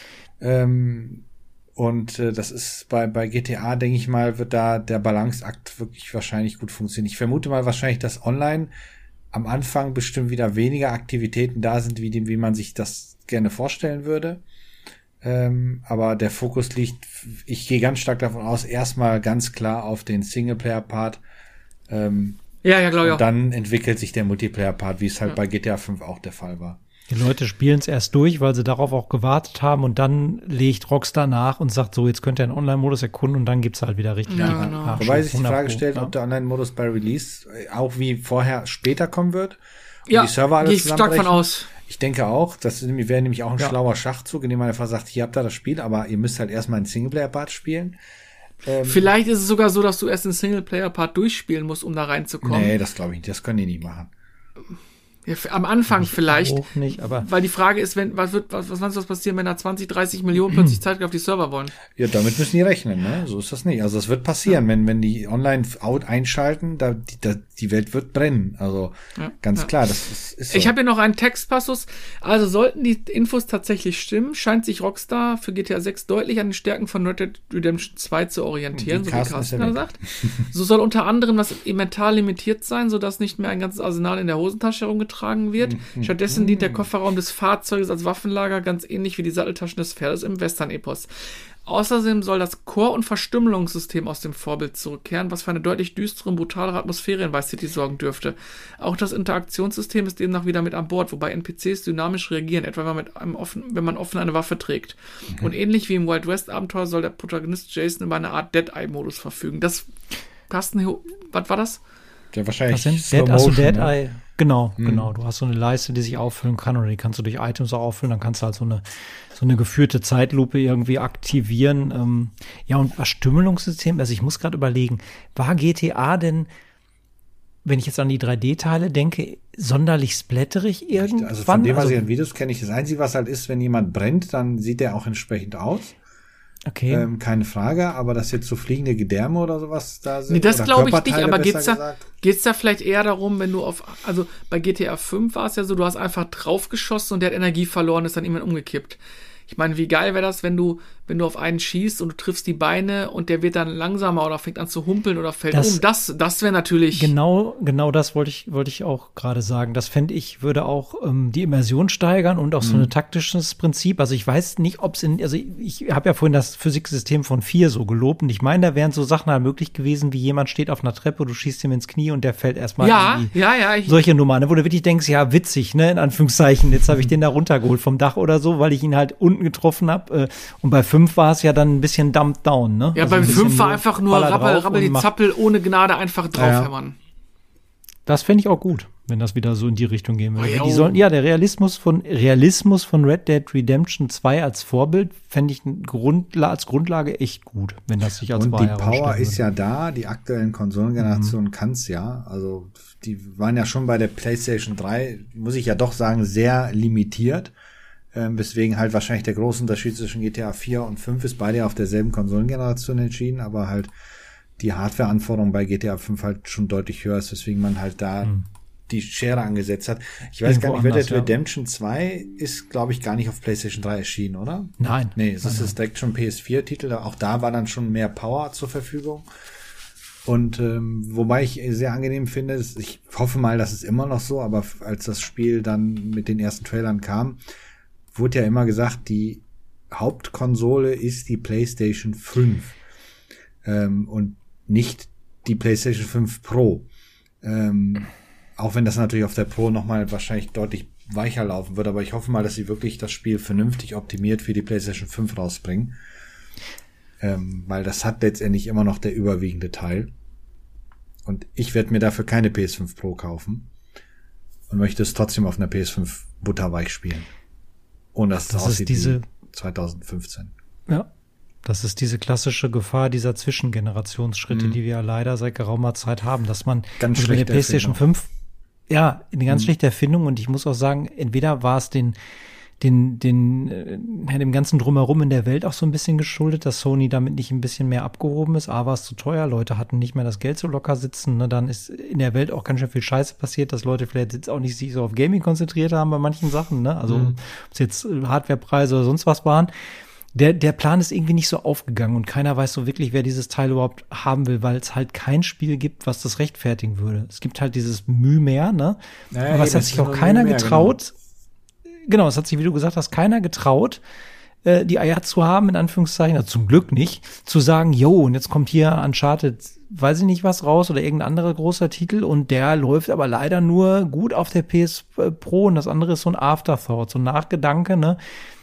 Und das ist bei GTA, denke ich mal, wird da der Balanceakt wirklich wahrscheinlich gut funktionieren. Ich vermute mal wahrscheinlich, dass online am Anfang bestimmt wieder weniger Aktivitäten da sind, wie man sich das gerne vorstellen würde. Aber der Fokus liegt, ich gehe ganz stark davon aus, erstmal ganz klar auf den Singleplayer-Part. Ja, glaube ich auch. Und dann entwickelt sich der Multiplayer-Part, wie es halt bei GTA 5 auch der Fall war. Die Leute spielen es erst durch, weil sie darauf auch gewartet haben und dann legt Rockstar nach und sagt so, jetzt könnt ihr einen Online-Modus erkunden und dann gibt's halt wieder richtig. Ja, genau. Wobei sich die Frage stellt, ob der Online-Modus bei Release auch wie vorher später kommen wird. Ja, die Server alles gehe ich stark von aus. Ich denke auch, das wäre nämlich auch ein schlauer Schachzug, indem man einfach sagt, hier habt ihr das Spiel, aber ihr müsst halt erstmal einen Singleplayer-Part spielen. Vielleicht ist es sogar so, dass du erst einen Singleplayer-Part durchspielen musst, um da reinzukommen. Nee, das glaube ich nicht. Das können die nicht machen. Ja, am Anfang vielleicht. Auch nicht, aber weil die Frage ist, was passieren, wenn da 20, 30 Millionen plötzlich Zeit auf die Server wollen? Ja, damit müssen die rechnen, ne? So ist das nicht. Also das wird passieren, wenn die online-out einschalten, die Welt wird brennen. Also ganz klar, das ist so. Ich habe hier noch einen Textpassus. Also sollten die Infos tatsächlich stimmen, scheint sich Rockstar für GTA 6 deutlich an den Stärken von Red Dead Redemption 2 zu orientieren, so wie Carsten gerade sagt. So soll unter anderem das Inventar limitiert sein, sodass nicht mehr ein ganzes Arsenal in der Hosentasche herumgetragen wird. Stattdessen dient der Kofferraum des Fahrzeuges als Waffenlager, ganz ähnlich wie die Satteltaschen des Pferdes im Western-Epos. Außerdem soll das Core- und Verstümmelungssystem aus dem Vorbild zurückkehren, was für eine deutlich düstere und brutalere Atmosphäre in Vice City sorgen dürfte. Auch das Interaktionssystem ist demnach wieder mit an Bord, wobei NPCs dynamisch reagieren, etwa wenn man offen eine Waffe trägt. Und ähnlich wie im Wild West-Abenteuer soll der Protagonist Jason über eine Art Dead-Eye-Modus verfügen. Carsten, was war das? Der wahrscheinlich Dead Eye. Genau. Du hast so eine Leiste, die sich auffüllen kann, oder die kannst du durch Items auch auffüllen. Dann kannst du halt so eine geführte Zeitlupe irgendwie aktivieren. Ja, und was Stümmelungssystem, also ich muss gerade überlegen, war GTA denn, wenn ich jetzt an die 3D-Teile denke, sonderlich splatterig irgendwann? Also von dem, was ich an Videos kenne, das Einzige, was halt ist, wenn jemand brennt, dann sieht der auch entsprechend aus. Okay. Keine Frage, aber dass jetzt so fliegende Gedärme oder sowas da sind. Nee, das glaube ich nicht, aber geht's da vielleicht eher darum, wenn du also bei GTA 5 war es ja so, du hast einfach draufgeschossen und der hat Energie verloren, ist dann irgendwann umgekippt. Ich meine, wie geil wäre das, wenn du auf einen schießt und du triffst die Beine und der wird dann langsamer oder fängt an zu humpeln oder fällt um. Das wäre natürlich. Genau das wollte ich auch gerade sagen. Das fände ich, würde auch die Immersion steigern und auch so ein taktisches Prinzip. Also ich weiß nicht, ob es ich habe ja vorhin das Physiksystem von 4 so gelobt und ich meine, da wären so Sachen halt möglich gewesen, wie jemand steht auf einer Treppe, du schießt ihm ins Knie und der fällt erstmal. Ja. Solche Nummern, wo du wirklich denkst, ja, witzig, ne, in Anführungszeichen, jetzt habe ich den da runtergeholt vom Dach oder so, weil ich ihn halt unten getroffen habe. Und bei 5 war es ja dann ein bisschen dumped down, ne? Ja, also bei 5 war einfach nur rabbel die Zappel ohne Gnade einfach draufhämmern. Das fände ich auch gut, wenn das wieder so in die Richtung gehen würde. Der Realismus von Red Dead Redemption 2 als Vorbild fände ich als Grundlage echt gut, wenn das sich als wahr herausstellt. Und die Power ist ja da, die aktuellen Konsolengenerationen kann's ja. Also die waren ja schon bei der PlayStation 3, muss ich ja doch sagen, sehr limitiert. Weswegen halt wahrscheinlich der große Unterschied zwischen GTA 4 und 5 ist, beide auf derselben Konsolengeneration entschieden, aber halt die Hardware-Anforderung bei GTA 5 halt schon deutlich höher ist, weswegen man halt da die Schere angesetzt hat. Ich weiß gar nicht, Red Dead Redemption 2 ist, glaube ich, gar nicht auf PlayStation 3 erschienen, oder? Nein. Nee, es ist direkt schon PS4-Titel, auch da war dann schon mehr Power zur Verfügung. Und wobei ich sehr angenehm finde, ich hoffe mal, das ist immer noch so, aber als das Spiel dann mit den ersten Trailern kam, wurde ja immer gesagt, die Hauptkonsole ist die PlayStation 5 und nicht die PlayStation 5 Pro. Auch wenn das natürlich auf der Pro nochmal wahrscheinlich deutlich weicher laufen wird, aber ich hoffe mal, dass sie wirklich das Spiel vernünftig optimiert für die PlayStation 5 rausbringen. Weil das hat letztendlich immer noch der überwiegende Teil. Und ich werde mir dafür keine PS5 Pro kaufen und möchte es trotzdem auf einer PS5 butterweich spielen. Und das aussieht wie 2015. Ja, das ist diese klassische Gefahr dieser Zwischengenerationsschritte, die wir ja leider seit geraumer Zeit haben, dass man ganz bei der PlayStation 5, ja, eine ganz schlechte Erfindung, und ich muss auch sagen, entweder war es dem ganzen Drumherum in der Welt auch so ein bisschen geschuldet, dass Sony damit nicht ein bisschen mehr abgehoben ist. A, war es zu teuer, Leute hatten nicht mehr das Geld so locker sitzen, ne? Dann ist in der Welt auch ganz schön viel Scheiße passiert, dass Leute vielleicht jetzt auch nicht sich so auf Gaming konzentriert haben bei manchen Sachen, ne? Also ob es jetzt Hardwarepreise oder sonst was waren. Der Plan ist irgendwie nicht so aufgegangen und keiner weiß so wirklich, wer dieses Teil überhaupt haben will, weil es halt kein Spiel gibt, was das rechtfertigen würde. Es gibt halt dieses Mühe mehr, ne? Naja, aber es hat sich auch keiner getraut. Genau, es hat sich, wie du gesagt hast, keiner getraut, die Eier zu haben, in Anführungszeichen, also zum Glück nicht, zu sagen, und jetzt kommt hier Uncharted, weiß ich nicht was raus oder irgendein anderer großer Titel und der läuft aber leider nur gut auf der PS Pro und das andere ist so ein Afterthought, so ein Nachgedanke, ne?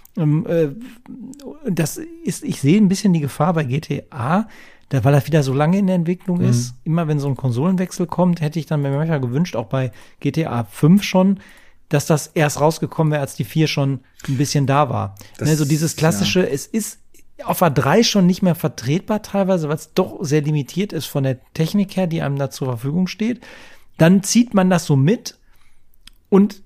Das ist, ich sehe ein bisschen die Gefahr bei GTA, weil das wieder so lange in der Entwicklung ist. Immer wenn so ein Konsolenwechsel kommt, hätte ich dann mir manchmal gewünscht, auch bei GTA 5 schon, dass das erst rausgekommen wäre, als die 4 schon ein bisschen da war. Ne, so dieses klassische, es ist auf der 3 schon nicht mehr vertretbar teilweise, weil es doch sehr limitiert ist von der Technik her, die einem da zur Verfügung steht. Dann zieht man das so mit und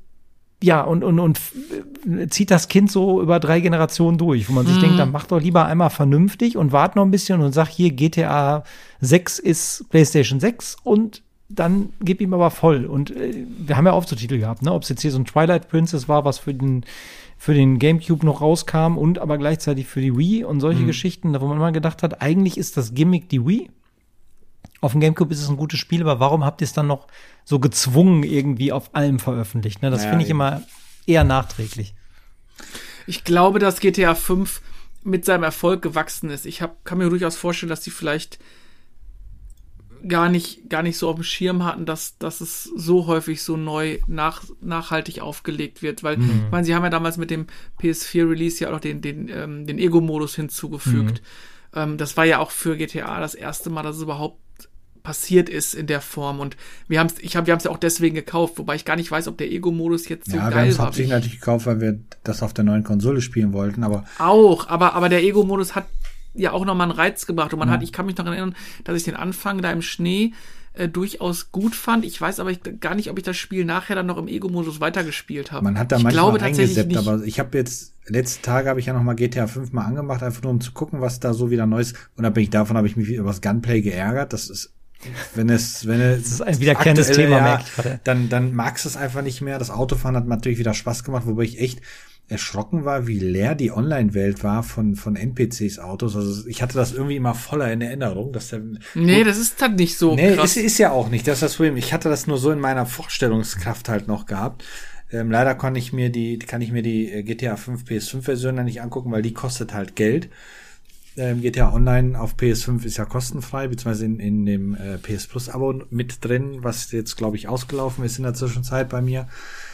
zieht das Kind so über 3 Generationen durch, wo man sich denkt, dann mach doch lieber einmal vernünftig und wart noch ein bisschen und sag hier, GTA 6 ist PlayStation 6 und dann gib ihm aber voll. Und wir haben ja oft so Titel gehabt, ne? Ob es jetzt hier so ein Twilight Princess war, was für den GameCube noch rauskam und aber gleichzeitig für die Wii und solche Geschichten, wo man immer gedacht hat, eigentlich ist das Gimmick die Wii. Auf dem GameCube ist es ein gutes Spiel, aber warum habt ihr es dann noch so gezwungen irgendwie auf allem veröffentlicht? Ne? Das finde ich immer eher nachträglich. Ich glaube, dass GTA 5 mit seinem Erfolg gewachsen ist. Kann mir durchaus vorstellen, dass die vielleicht gar nicht so auf dem Schirm hatten, dass es so häufig so neu nachhaltig aufgelegt wird, weil ich meine, sie haben ja damals mit dem PS4-Release ja auch noch den Ego-Modus hinzugefügt. Das war ja auch für GTA das erste Mal, dass es überhaupt passiert ist in der Form. Und wir haben es ja auch deswegen gekauft, wobei ich gar nicht weiß, ob der Ego-Modus jetzt so geil war. Ja, wir haben es hauptsächlich natürlich gekauft, weil wir das auf der neuen Konsole spielen wollten, aber aber der Ego-Modus hat ja auch nochmal einen Reiz gebracht. Und ich kann mich noch erinnern, dass ich den Anfang da im Schnee durchaus gut fand. Ich weiß aber gar nicht, ob ich das Spiel nachher dann noch im Ego-Modus weitergespielt habe. Man hat da manchmal eingeseppt, aber ich habe jetzt, letzte Tage habe ich ja noch mal GTA 5 mal angemacht, einfach nur um zu gucken, was da so wieder Neues, unabhängig davon habe ich mich über das Gunplay geärgert. Das ist, wenn es das ist ein wiederkehrendes Thema, merke ich gerade. Dann magst du es einfach nicht mehr. Das Autofahren hat natürlich wieder Spaß gemacht, wobei ich echt erschrocken war, wie leer die Online-Welt war von NPCs Autos. Also ich hatte das irgendwie immer voller in Erinnerung, dass der. Nee, das ist dann nicht so krass. Ist ja auch nicht. Das ist das Problem. Ich hatte das nur so in meiner Vorstellungskraft halt noch gehabt. Leider kann ich mir die GTA 5 PS5-Version dann nicht angucken, weil die kostet halt Geld. GTA Online auf PS5 ist ja kostenfrei, beziehungsweise in dem PS Plus-Abo mit drin, was jetzt, glaube ich, ausgelaufen ist in der Zwischenzeit bei mir.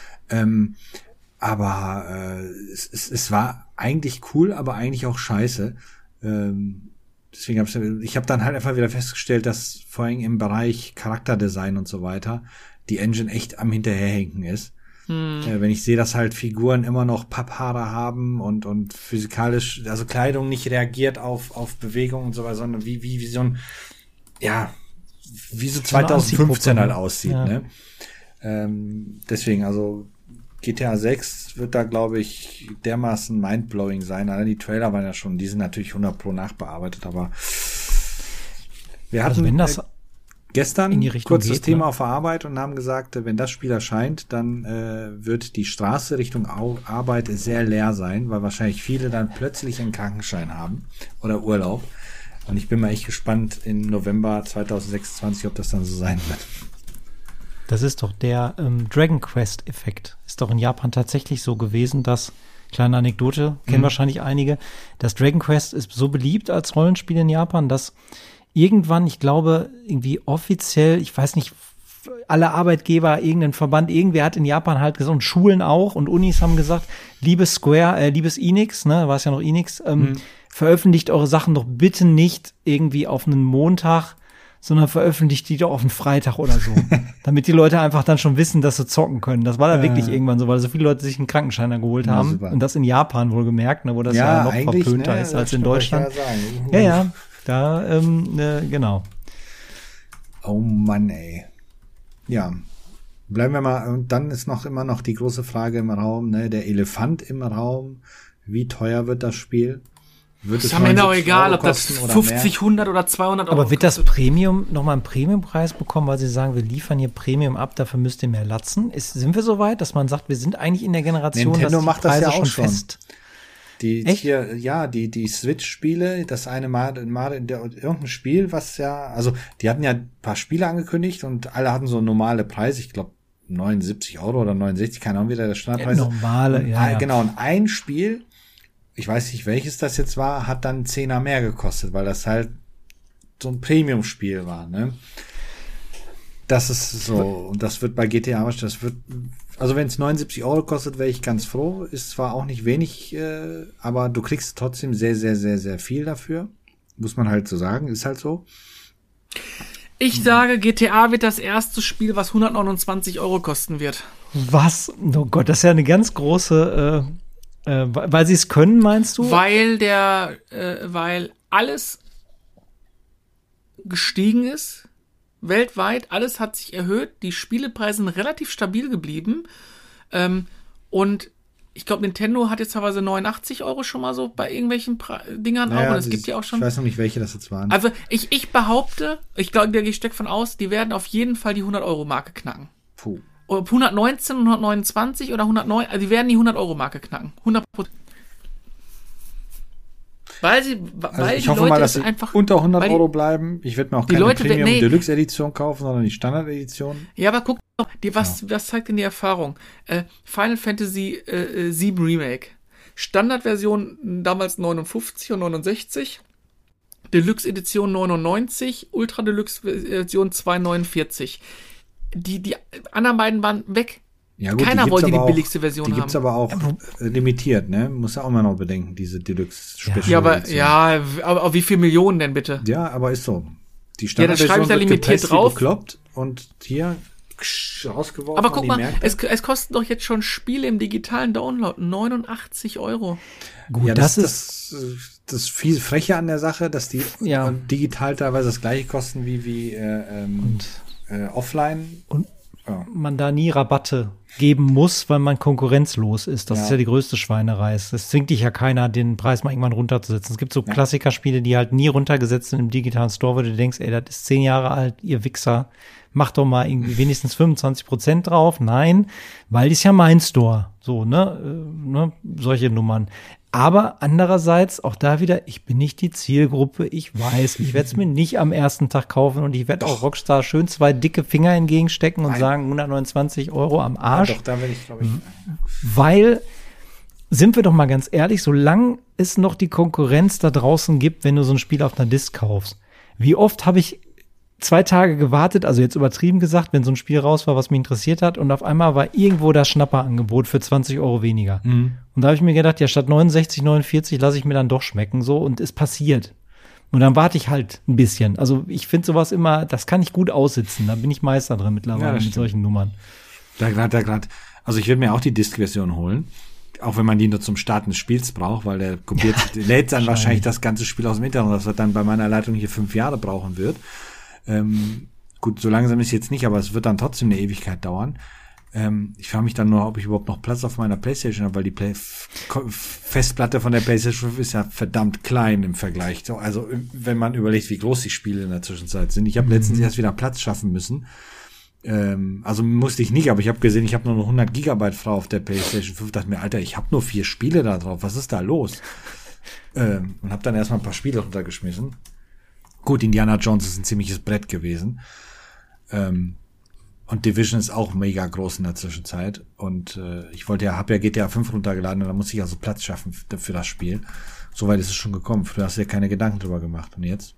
Aber es war eigentlich cool, aber eigentlich auch scheiße. Deswegen ich habe dann halt einfach wieder festgestellt, dass vor allem im Bereich Charakterdesign und so weiter die Engine echt am Hinterherhinken ist. Wenn ich sehe, dass halt Figuren immer noch Papphaare haben und physikalisch, also Kleidung nicht reagiert auf Bewegung und so weiter, sondern wie so ein, ja, wie so 2015 halt aussieht, ja. Ne? Deswegen, also GTA 6 wird da, glaube ich, dermaßen mindblowing sein. Allein die Trailer waren ja schon, die sind natürlich 100 Pro nachbearbeitet, aber wir hatten gestern kurz das Thema auf der Arbeit und haben gesagt, wenn das Spiel erscheint, dann wird die Straße Richtung Arbeit sehr leer sein, weil wahrscheinlich viele dann plötzlich einen Krankenschein haben oder Urlaub. Und ich bin mal echt gespannt in November 2026, ob das dann so sein wird. Das ist doch der Dragon Quest-Effekt. Ist doch in Japan tatsächlich so gewesen, dass, kleine Anekdote, kennen wahrscheinlich einige, das Dragon Quest ist so beliebt als Rollenspiel in Japan, dass irgendwann, ich glaube, irgendwie offiziell, ich weiß nicht, alle Arbeitgeber, irgendein Verband, irgendwer hat in Japan halt gesagt, und Schulen auch und Unis haben gesagt, liebes Enix, ne, war es ja noch Enix, veröffentlicht eure Sachen doch bitte nicht irgendwie auf einen Montag, sondern veröffentlicht die doch auf einen Freitag oder so. Damit die Leute einfach dann schon wissen, dass sie zocken können. Das war da wirklich irgendwann so, weil so viele Leute sich einen Krankenschein geholt haben. Super. Und das in Japan wohl gemerkt, ne, wo das ja noch verpönter ist als in Deutschland. Ja, da, genau. Oh Mann, ey. Ja. Bleiben wir mal, und dann ist immer noch die große Frage im Raum, ne, der Elefant im Raum. Wie teuer wird das Spiel? Ist am Ende auch egal, ob das 50, 100 oder 200 Euro Aber wird das Premium nochmal einen Premiumpreis bekommen, weil sie sagen, wir liefern hier Premium ab, dafür müsst ihr mehr latzen? Sind wir so weit, dass man sagt, wir sind eigentlich in der Generation, Nintendo dass die Preise das ja auch schon fest? Die Switch-Spiele, das eine Mal irgendein Spiel, was ja, also die hatten ja ein paar Spiele angekündigt und alle hatten so normale Preise, ich glaube 79 Euro oder 69, keine Ahnung, wie der Standardpreis ist. Normale, ja. Genau, und ein Spiel, ich weiß nicht, welches das jetzt war, hat dann 10er mehr gekostet, weil das halt so ein Premium-Spiel war, ne? Das ist so, und das wird bei GTA, also wenn es 79 Euro kostet, wäre ich ganz froh. Ist zwar auch nicht wenig, aber du kriegst trotzdem sehr, sehr, sehr, sehr viel dafür. Muss man halt so sagen, ist halt so. Ich sage, GTA wird das erste Spiel, was 129 Euro kosten wird. Was? Oh Gott, das ist ja eine ganz große, weil sie es können, meinst du? Weil alles gestiegen ist, weltweit, alles hat sich erhöht, die Spielepreise sind relativ stabil geblieben, und ich glaube, Nintendo hat jetzt teilweise 89 Euro schon mal so bei irgendwelchen Dingern auch, und es gibt ja auch schon. Ich weiß noch nicht, welche das jetzt waren. Also ich behaupte, ich glaube, da gehe ich stark von aus, die werden auf jeden Fall die 100-Euro-Marke knacken. Puh. Ob 119, 129 oder 109, also die werden die 100-Euro-Marke knacken. 100%. Weil ich hoffe mal, dass sie einfach unter 100 Euro bleiben. Ich werde mir auch keine Premium Deluxe Edition kaufen, sondern die Standard Edition. Ja, aber guck doch, was zeigt denn die Erfahrung? Final Fantasy 7 Remake. Standardversion damals 59 und 69. Deluxe Edition 99. Ultra Deluxe Version 249. Die anderen beiden waren weg. Ja, gut, keiner wollte die billigste Version haben. Die gibt's aber auch limitiert, ne? Muss ja auch mal noch bedenken, diese Deluxe Special. Ja, aber wie viel Millionen denn bitte? Ja, aber ist so. Die Standardversion da limitiert gepresst, drauf. Bekloppt und hier rausgeworfen. Aber guck mal, es kosten doch jetzt schon Spiele im digitalen Download 89 €. Gut, ja, das ist viel frecher an der Sache, dass die digital teilweise das gleiche kosten wie offline. Und man da nie Rabatte geben muss, weil man konkurrenzlos ist. Das ist ja die größte Schweinerei. Das zwingt dich ja keiner, den Preis mal irgendwann runterzusetzen. Es gibt so Klassikerspiele, die halt nie runtergesetzt sind im digitalen Store, wo du denkst, ey, das ist 10 Jahre alt, ihr Wichser. Macht doch mal irgendwie wenigstens 25% drauf. Nein, weil die ist ja mein Store. So, ne? Solche Nummern. Aber andererseits, auch da wieder, ich bin nicht die Zielgruppe, ich weiß, ich werde es mir nicht am ersten Tag kaufen und ich werde auch Rockstar schön 2 dicke Finger entgegenstecken und sagen 129 € am Arsch. Ja, doch, da will ich, glaube ich. Weil, sind wir doch mal ganz ehrlich, solange es noch die Konkurrenz da draußen gibt, wenn du so ein Spiel auf einer Disc kaufst. Wie oft habe ich 2 Tage gewartet, also jetzt übertrieben gesagt, wenn so ein Spiel raus war, was mich interessiert hat, und auf einmal war irgendwo das Schnapperangebot für 20 € weniger. Und da habe ich mir gedacht, ja, statt 69,49 lasse ich mir dann doch schmecken, so, und es passiert. Und dann warte ich halt ein bisschen. Also ich finde sowas immer, das kann ich gut aussitzen, da bin ich Meister drin mittlerweile mit solchen Nummern. Also ich würde mir auch die Disk-Version holen, auch wenn man die nur zum Starten des Spiels braucht, weil der kopiert, lädt dann wahrscheinlich das ganze Spiel aus dem Internet, das wird dann bei meiner Leitung hier 5 Jahre brauchen wird. Gut, so langsam ist jetzt nicht, aber es wird dann trotzdem eine Ewigkeit dauern. Ich frage mich dann nur, ob ich überhaupt noch Platz auf meiner PlayStation habe, weil die Festplatte von der PlayStation 5 ist ja verdammt klein im Vergleich. Also wenn man überlegt, wie groß die Spiele in der Zwischenzeit sind. Ich habe letztens erst wieder Platz schaffen müssen. Also musste ich nicht, aber ich habe gesehen, ich habe nur noch 100 Gigabyte frei auf der PlayStation 5. Dachte mir, Alter, ich habe nur 4 Spiele da drauf. Was ist da los? Und habe dann erstmal ein paar Spiele runtergeschmissen. Gut, Indiana Jones ist ein ziemliches Brett gewesen. Und Division ist auch mega groß in der Zwischenzeit. Und ich habe ja GTA 5 runtergeladen und da musste ich also Platz schaffen für das Spiel. Soweit ist es schon gekommen. Früher hast du dir keine Gedanken drüber gemacht. Und jetzt?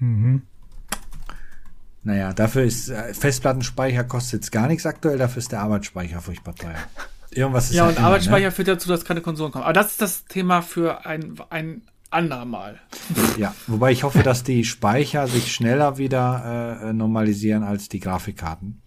Naja, dafür ist Festplattenspeicher kostet jetzt gar nichts aktuell. Dafür ist der Arbeitsspeicher furchtbar teuer. Irgendwas ist und Arbeitsspeicher führt dazu, dass keine Konsolen kommen. Aber das ist das Thema für ein andermal. Ja, wobei ich hoffe, dass die Speicher sich schneller wieder normalisieren als die Grafikkarten.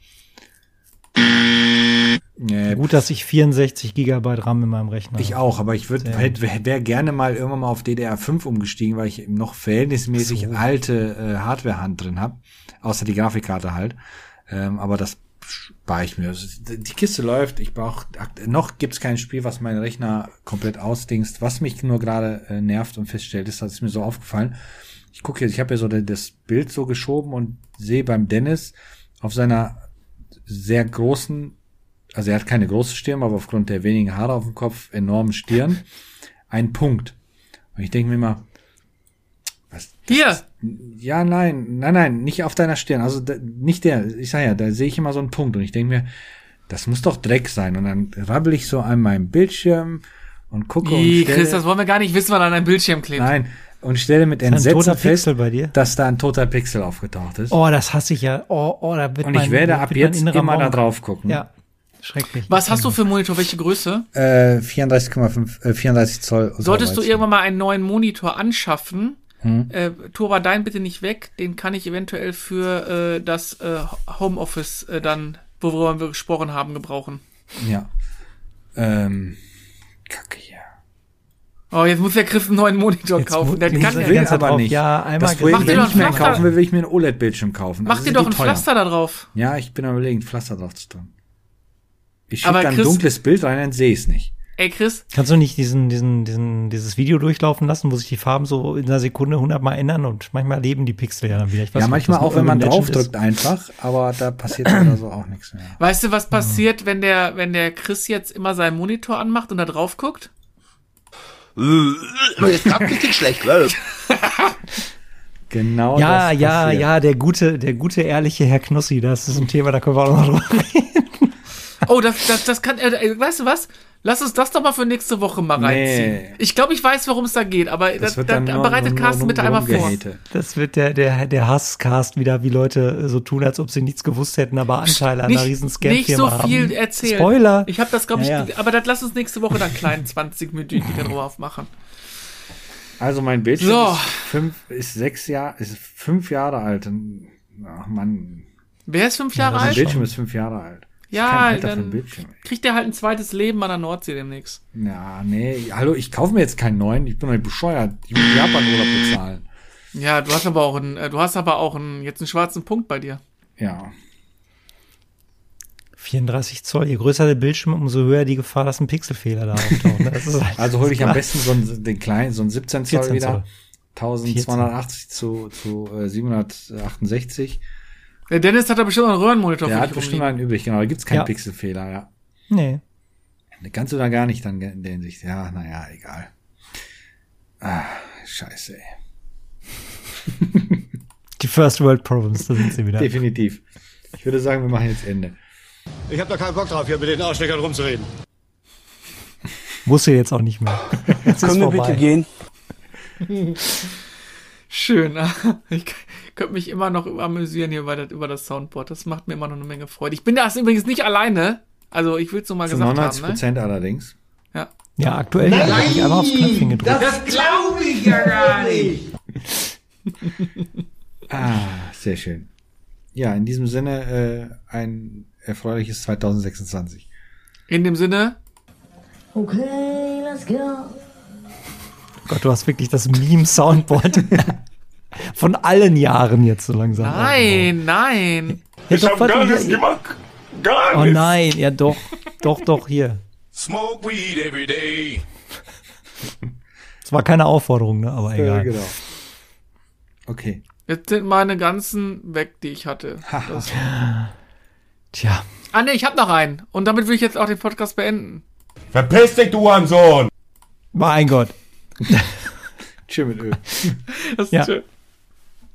Gut, dass ich 64 Gigabyte RAM in meinem Rechner habe. Ich auch, aber ich wäre gerne mal irgendwann mal auf DDR5 umgestiegen, weil ich noch verhältnismäßig alte Hardware-Hand drin habe, außer die Grafikkarte halt. Aber das spare ich mir. Die Kiste läuft, noch gibt's kein Spiel, was meinen Rechner komplett ausdingst. Was mich nur gerade nervt und feststellt, das ist mir so aufgefallen. Ich gucke jetzt, ich habe ja so das Bild so geschoben und sehe beim Dennis auf seiner sehr großen, also er hat keine große Stirn, aber aufgrund der wenigen Haare auf dem Kopf, enormen Stirn, einen Punkt. Und ich denke mir immer, was? Hier! Ja, nein, nicht auf deiner Stirn. Also nicht der, ich sag ja, da sehe ich immer so einen Punkt und ich denke mir, das muss doch Dreck sein. Und dann rabbel ich so an meinem Bildschirm und gucke und stelle, Chris, das wollen wir gar nicht wissen, was an deinem Bildschirm klebt. Nein, und stelle mit Entsetzen fest, dass da ein toter Pixel aufgetaucht ist. Oh, das hasse ich ja. Da wird und ich werde ab jetzt immer da drauf gucken. Ja, schrecklich. Was hast du für einen Monitor? Welche Größe? 34 Zoll. Solltest du irgendwann mal einen neuen Monitor anschaffen, Turba, dein bitte nicht weg, den kann ich eventuell für das Homeoffice dann, worüber wir gesprochen haben, gebrauchen. Ja. Kacke hier. Oh, jetzt muss der Chris einen neuen Monitor kaufen. Der kann will aber nicht. Ja, einmal wenn ich mir einen kaufen will, will ich mir einen OLED-Bildschirm kaufen. Mach dir doch ein Pflaster da drauf. Ja, ich bin am Überlegen, ein Pflaster drauf zu tun. Ich schicke da ein dunkles Bild rein, dann sehe ich es nicht. Ey, Chris. Kannst du nicht dieses Video durchlaufen lassen, wo sich die Farben so in einer Sekunde 100-mal ändern und manchmal leben die Pixel ja dann wieder? Ich weiß ja, manchmal auch, wenn man draufdrückt einfach, aber da passiert oder so auch nichts mehr. Weißt du, was passiert, wenn der Chris jetzt immer seinen Monitor anmacht und da drauf guckt? Jetzt grad ein bisschen schlecht, Genau. Ja, der gute, ehrliche Herr Knossi, das ist ein Thema, da können wir auch noch drüber reden. Oh, das kann, weißt du was? Lass uns das doch mal für nächste Woche mal reinziehen. Nee. Ich glaube, ich weiß, worum es da geht, aber da bereitet Carsten bitte einmal vor. Das wird der Hasscast wieder, wie Leute so tun, als ob sie nichts gewusst hätten, aber Anteile an einer riesen Scam-Firma haben. Nicht so viel erzählen. Spoiler. Ich habe das, glaube ich, aber das lass uns nächste Woche dann kleinen 20 Minuten drauf machen. Also mein Bildschirm ist 5 Jahre alt. Ach Mann. Wer ist 5 Jahre alt? Mein Bildschirm ist 5 Jahre alt. Ja, dann kriegt der halt ein zweites Leben an der Nordsee demnächst. Ja, nee. Hallo, ich kaufe mir jetzt keinen neuen. Ich bin doch nicht bescheuert. Ich will Japan-Urlaub bezahlen. Ja, du hast aber auch jetzt einen schwarzen Punkt bei dir. Ja. 34 Zoll. Je größer der Bildschirm, umso höher die Gefahr, dass ein Pixelfehler da auftaucht. Ne? Halt also hole ich am besten so einen 17 Zoll wieder. 1280 zu 768. Der Dennis hat da bestimmt noch einen Röhrenmonitor. Der hat bestimmt einen übrig, genau. Da gibt's keinen Pixelfehler, ja. Nee. Kannst du da gar nicht dann in der Hinsicht. Ja, naja, egal. Scheiße, ey. Die First World Problems, da sind sie wieder. Definitiv. Ich würde sagen, wir machen jetzt Ende. Ich habe da keinen Bock drauf, hier mit den Arschlöchern rumzureden. Muss ja jetzt auch nicht mehr. Jetzt können wir bitte gehen? Schön. Ich könnte mich immer noch amüsieren hier über das Soundboard. Das macht mir immer noch eine Menge Freude. Ich bin da übrigens nicht alleine. Also ich will es nur mal gesagt haben. 99% ne? Allerdings. Ja. Ja, aktuell habe ich einmal aufs Knöpfchen gedrückt. Das glaube ich ja gar nicht. Sehr schön. Ja, in diesem Sinne ein erfreuliches 2026. In dem Sinne. Okay, let's go. Gott, du hast wirklich das Meme-Soundboard von allen Jahren jetzt so langsam. Nein. Ja, ich hab gar nichts gemacht. Gar nichts. Oh nein, ja doch, hier. Smoke weed every day. Das war keine Aufforderung, ne? Aber egal. Genau. Okay. Jetzt sind meine ganzen weg, die ich hatte. Tja. Nee, ich hab noch einen. Und damit will ich jetzt auch den Podcast beenden. Verpiss dich, du Hurensohn! Mein Gott. Tschüss mit Öl. Das ist schön.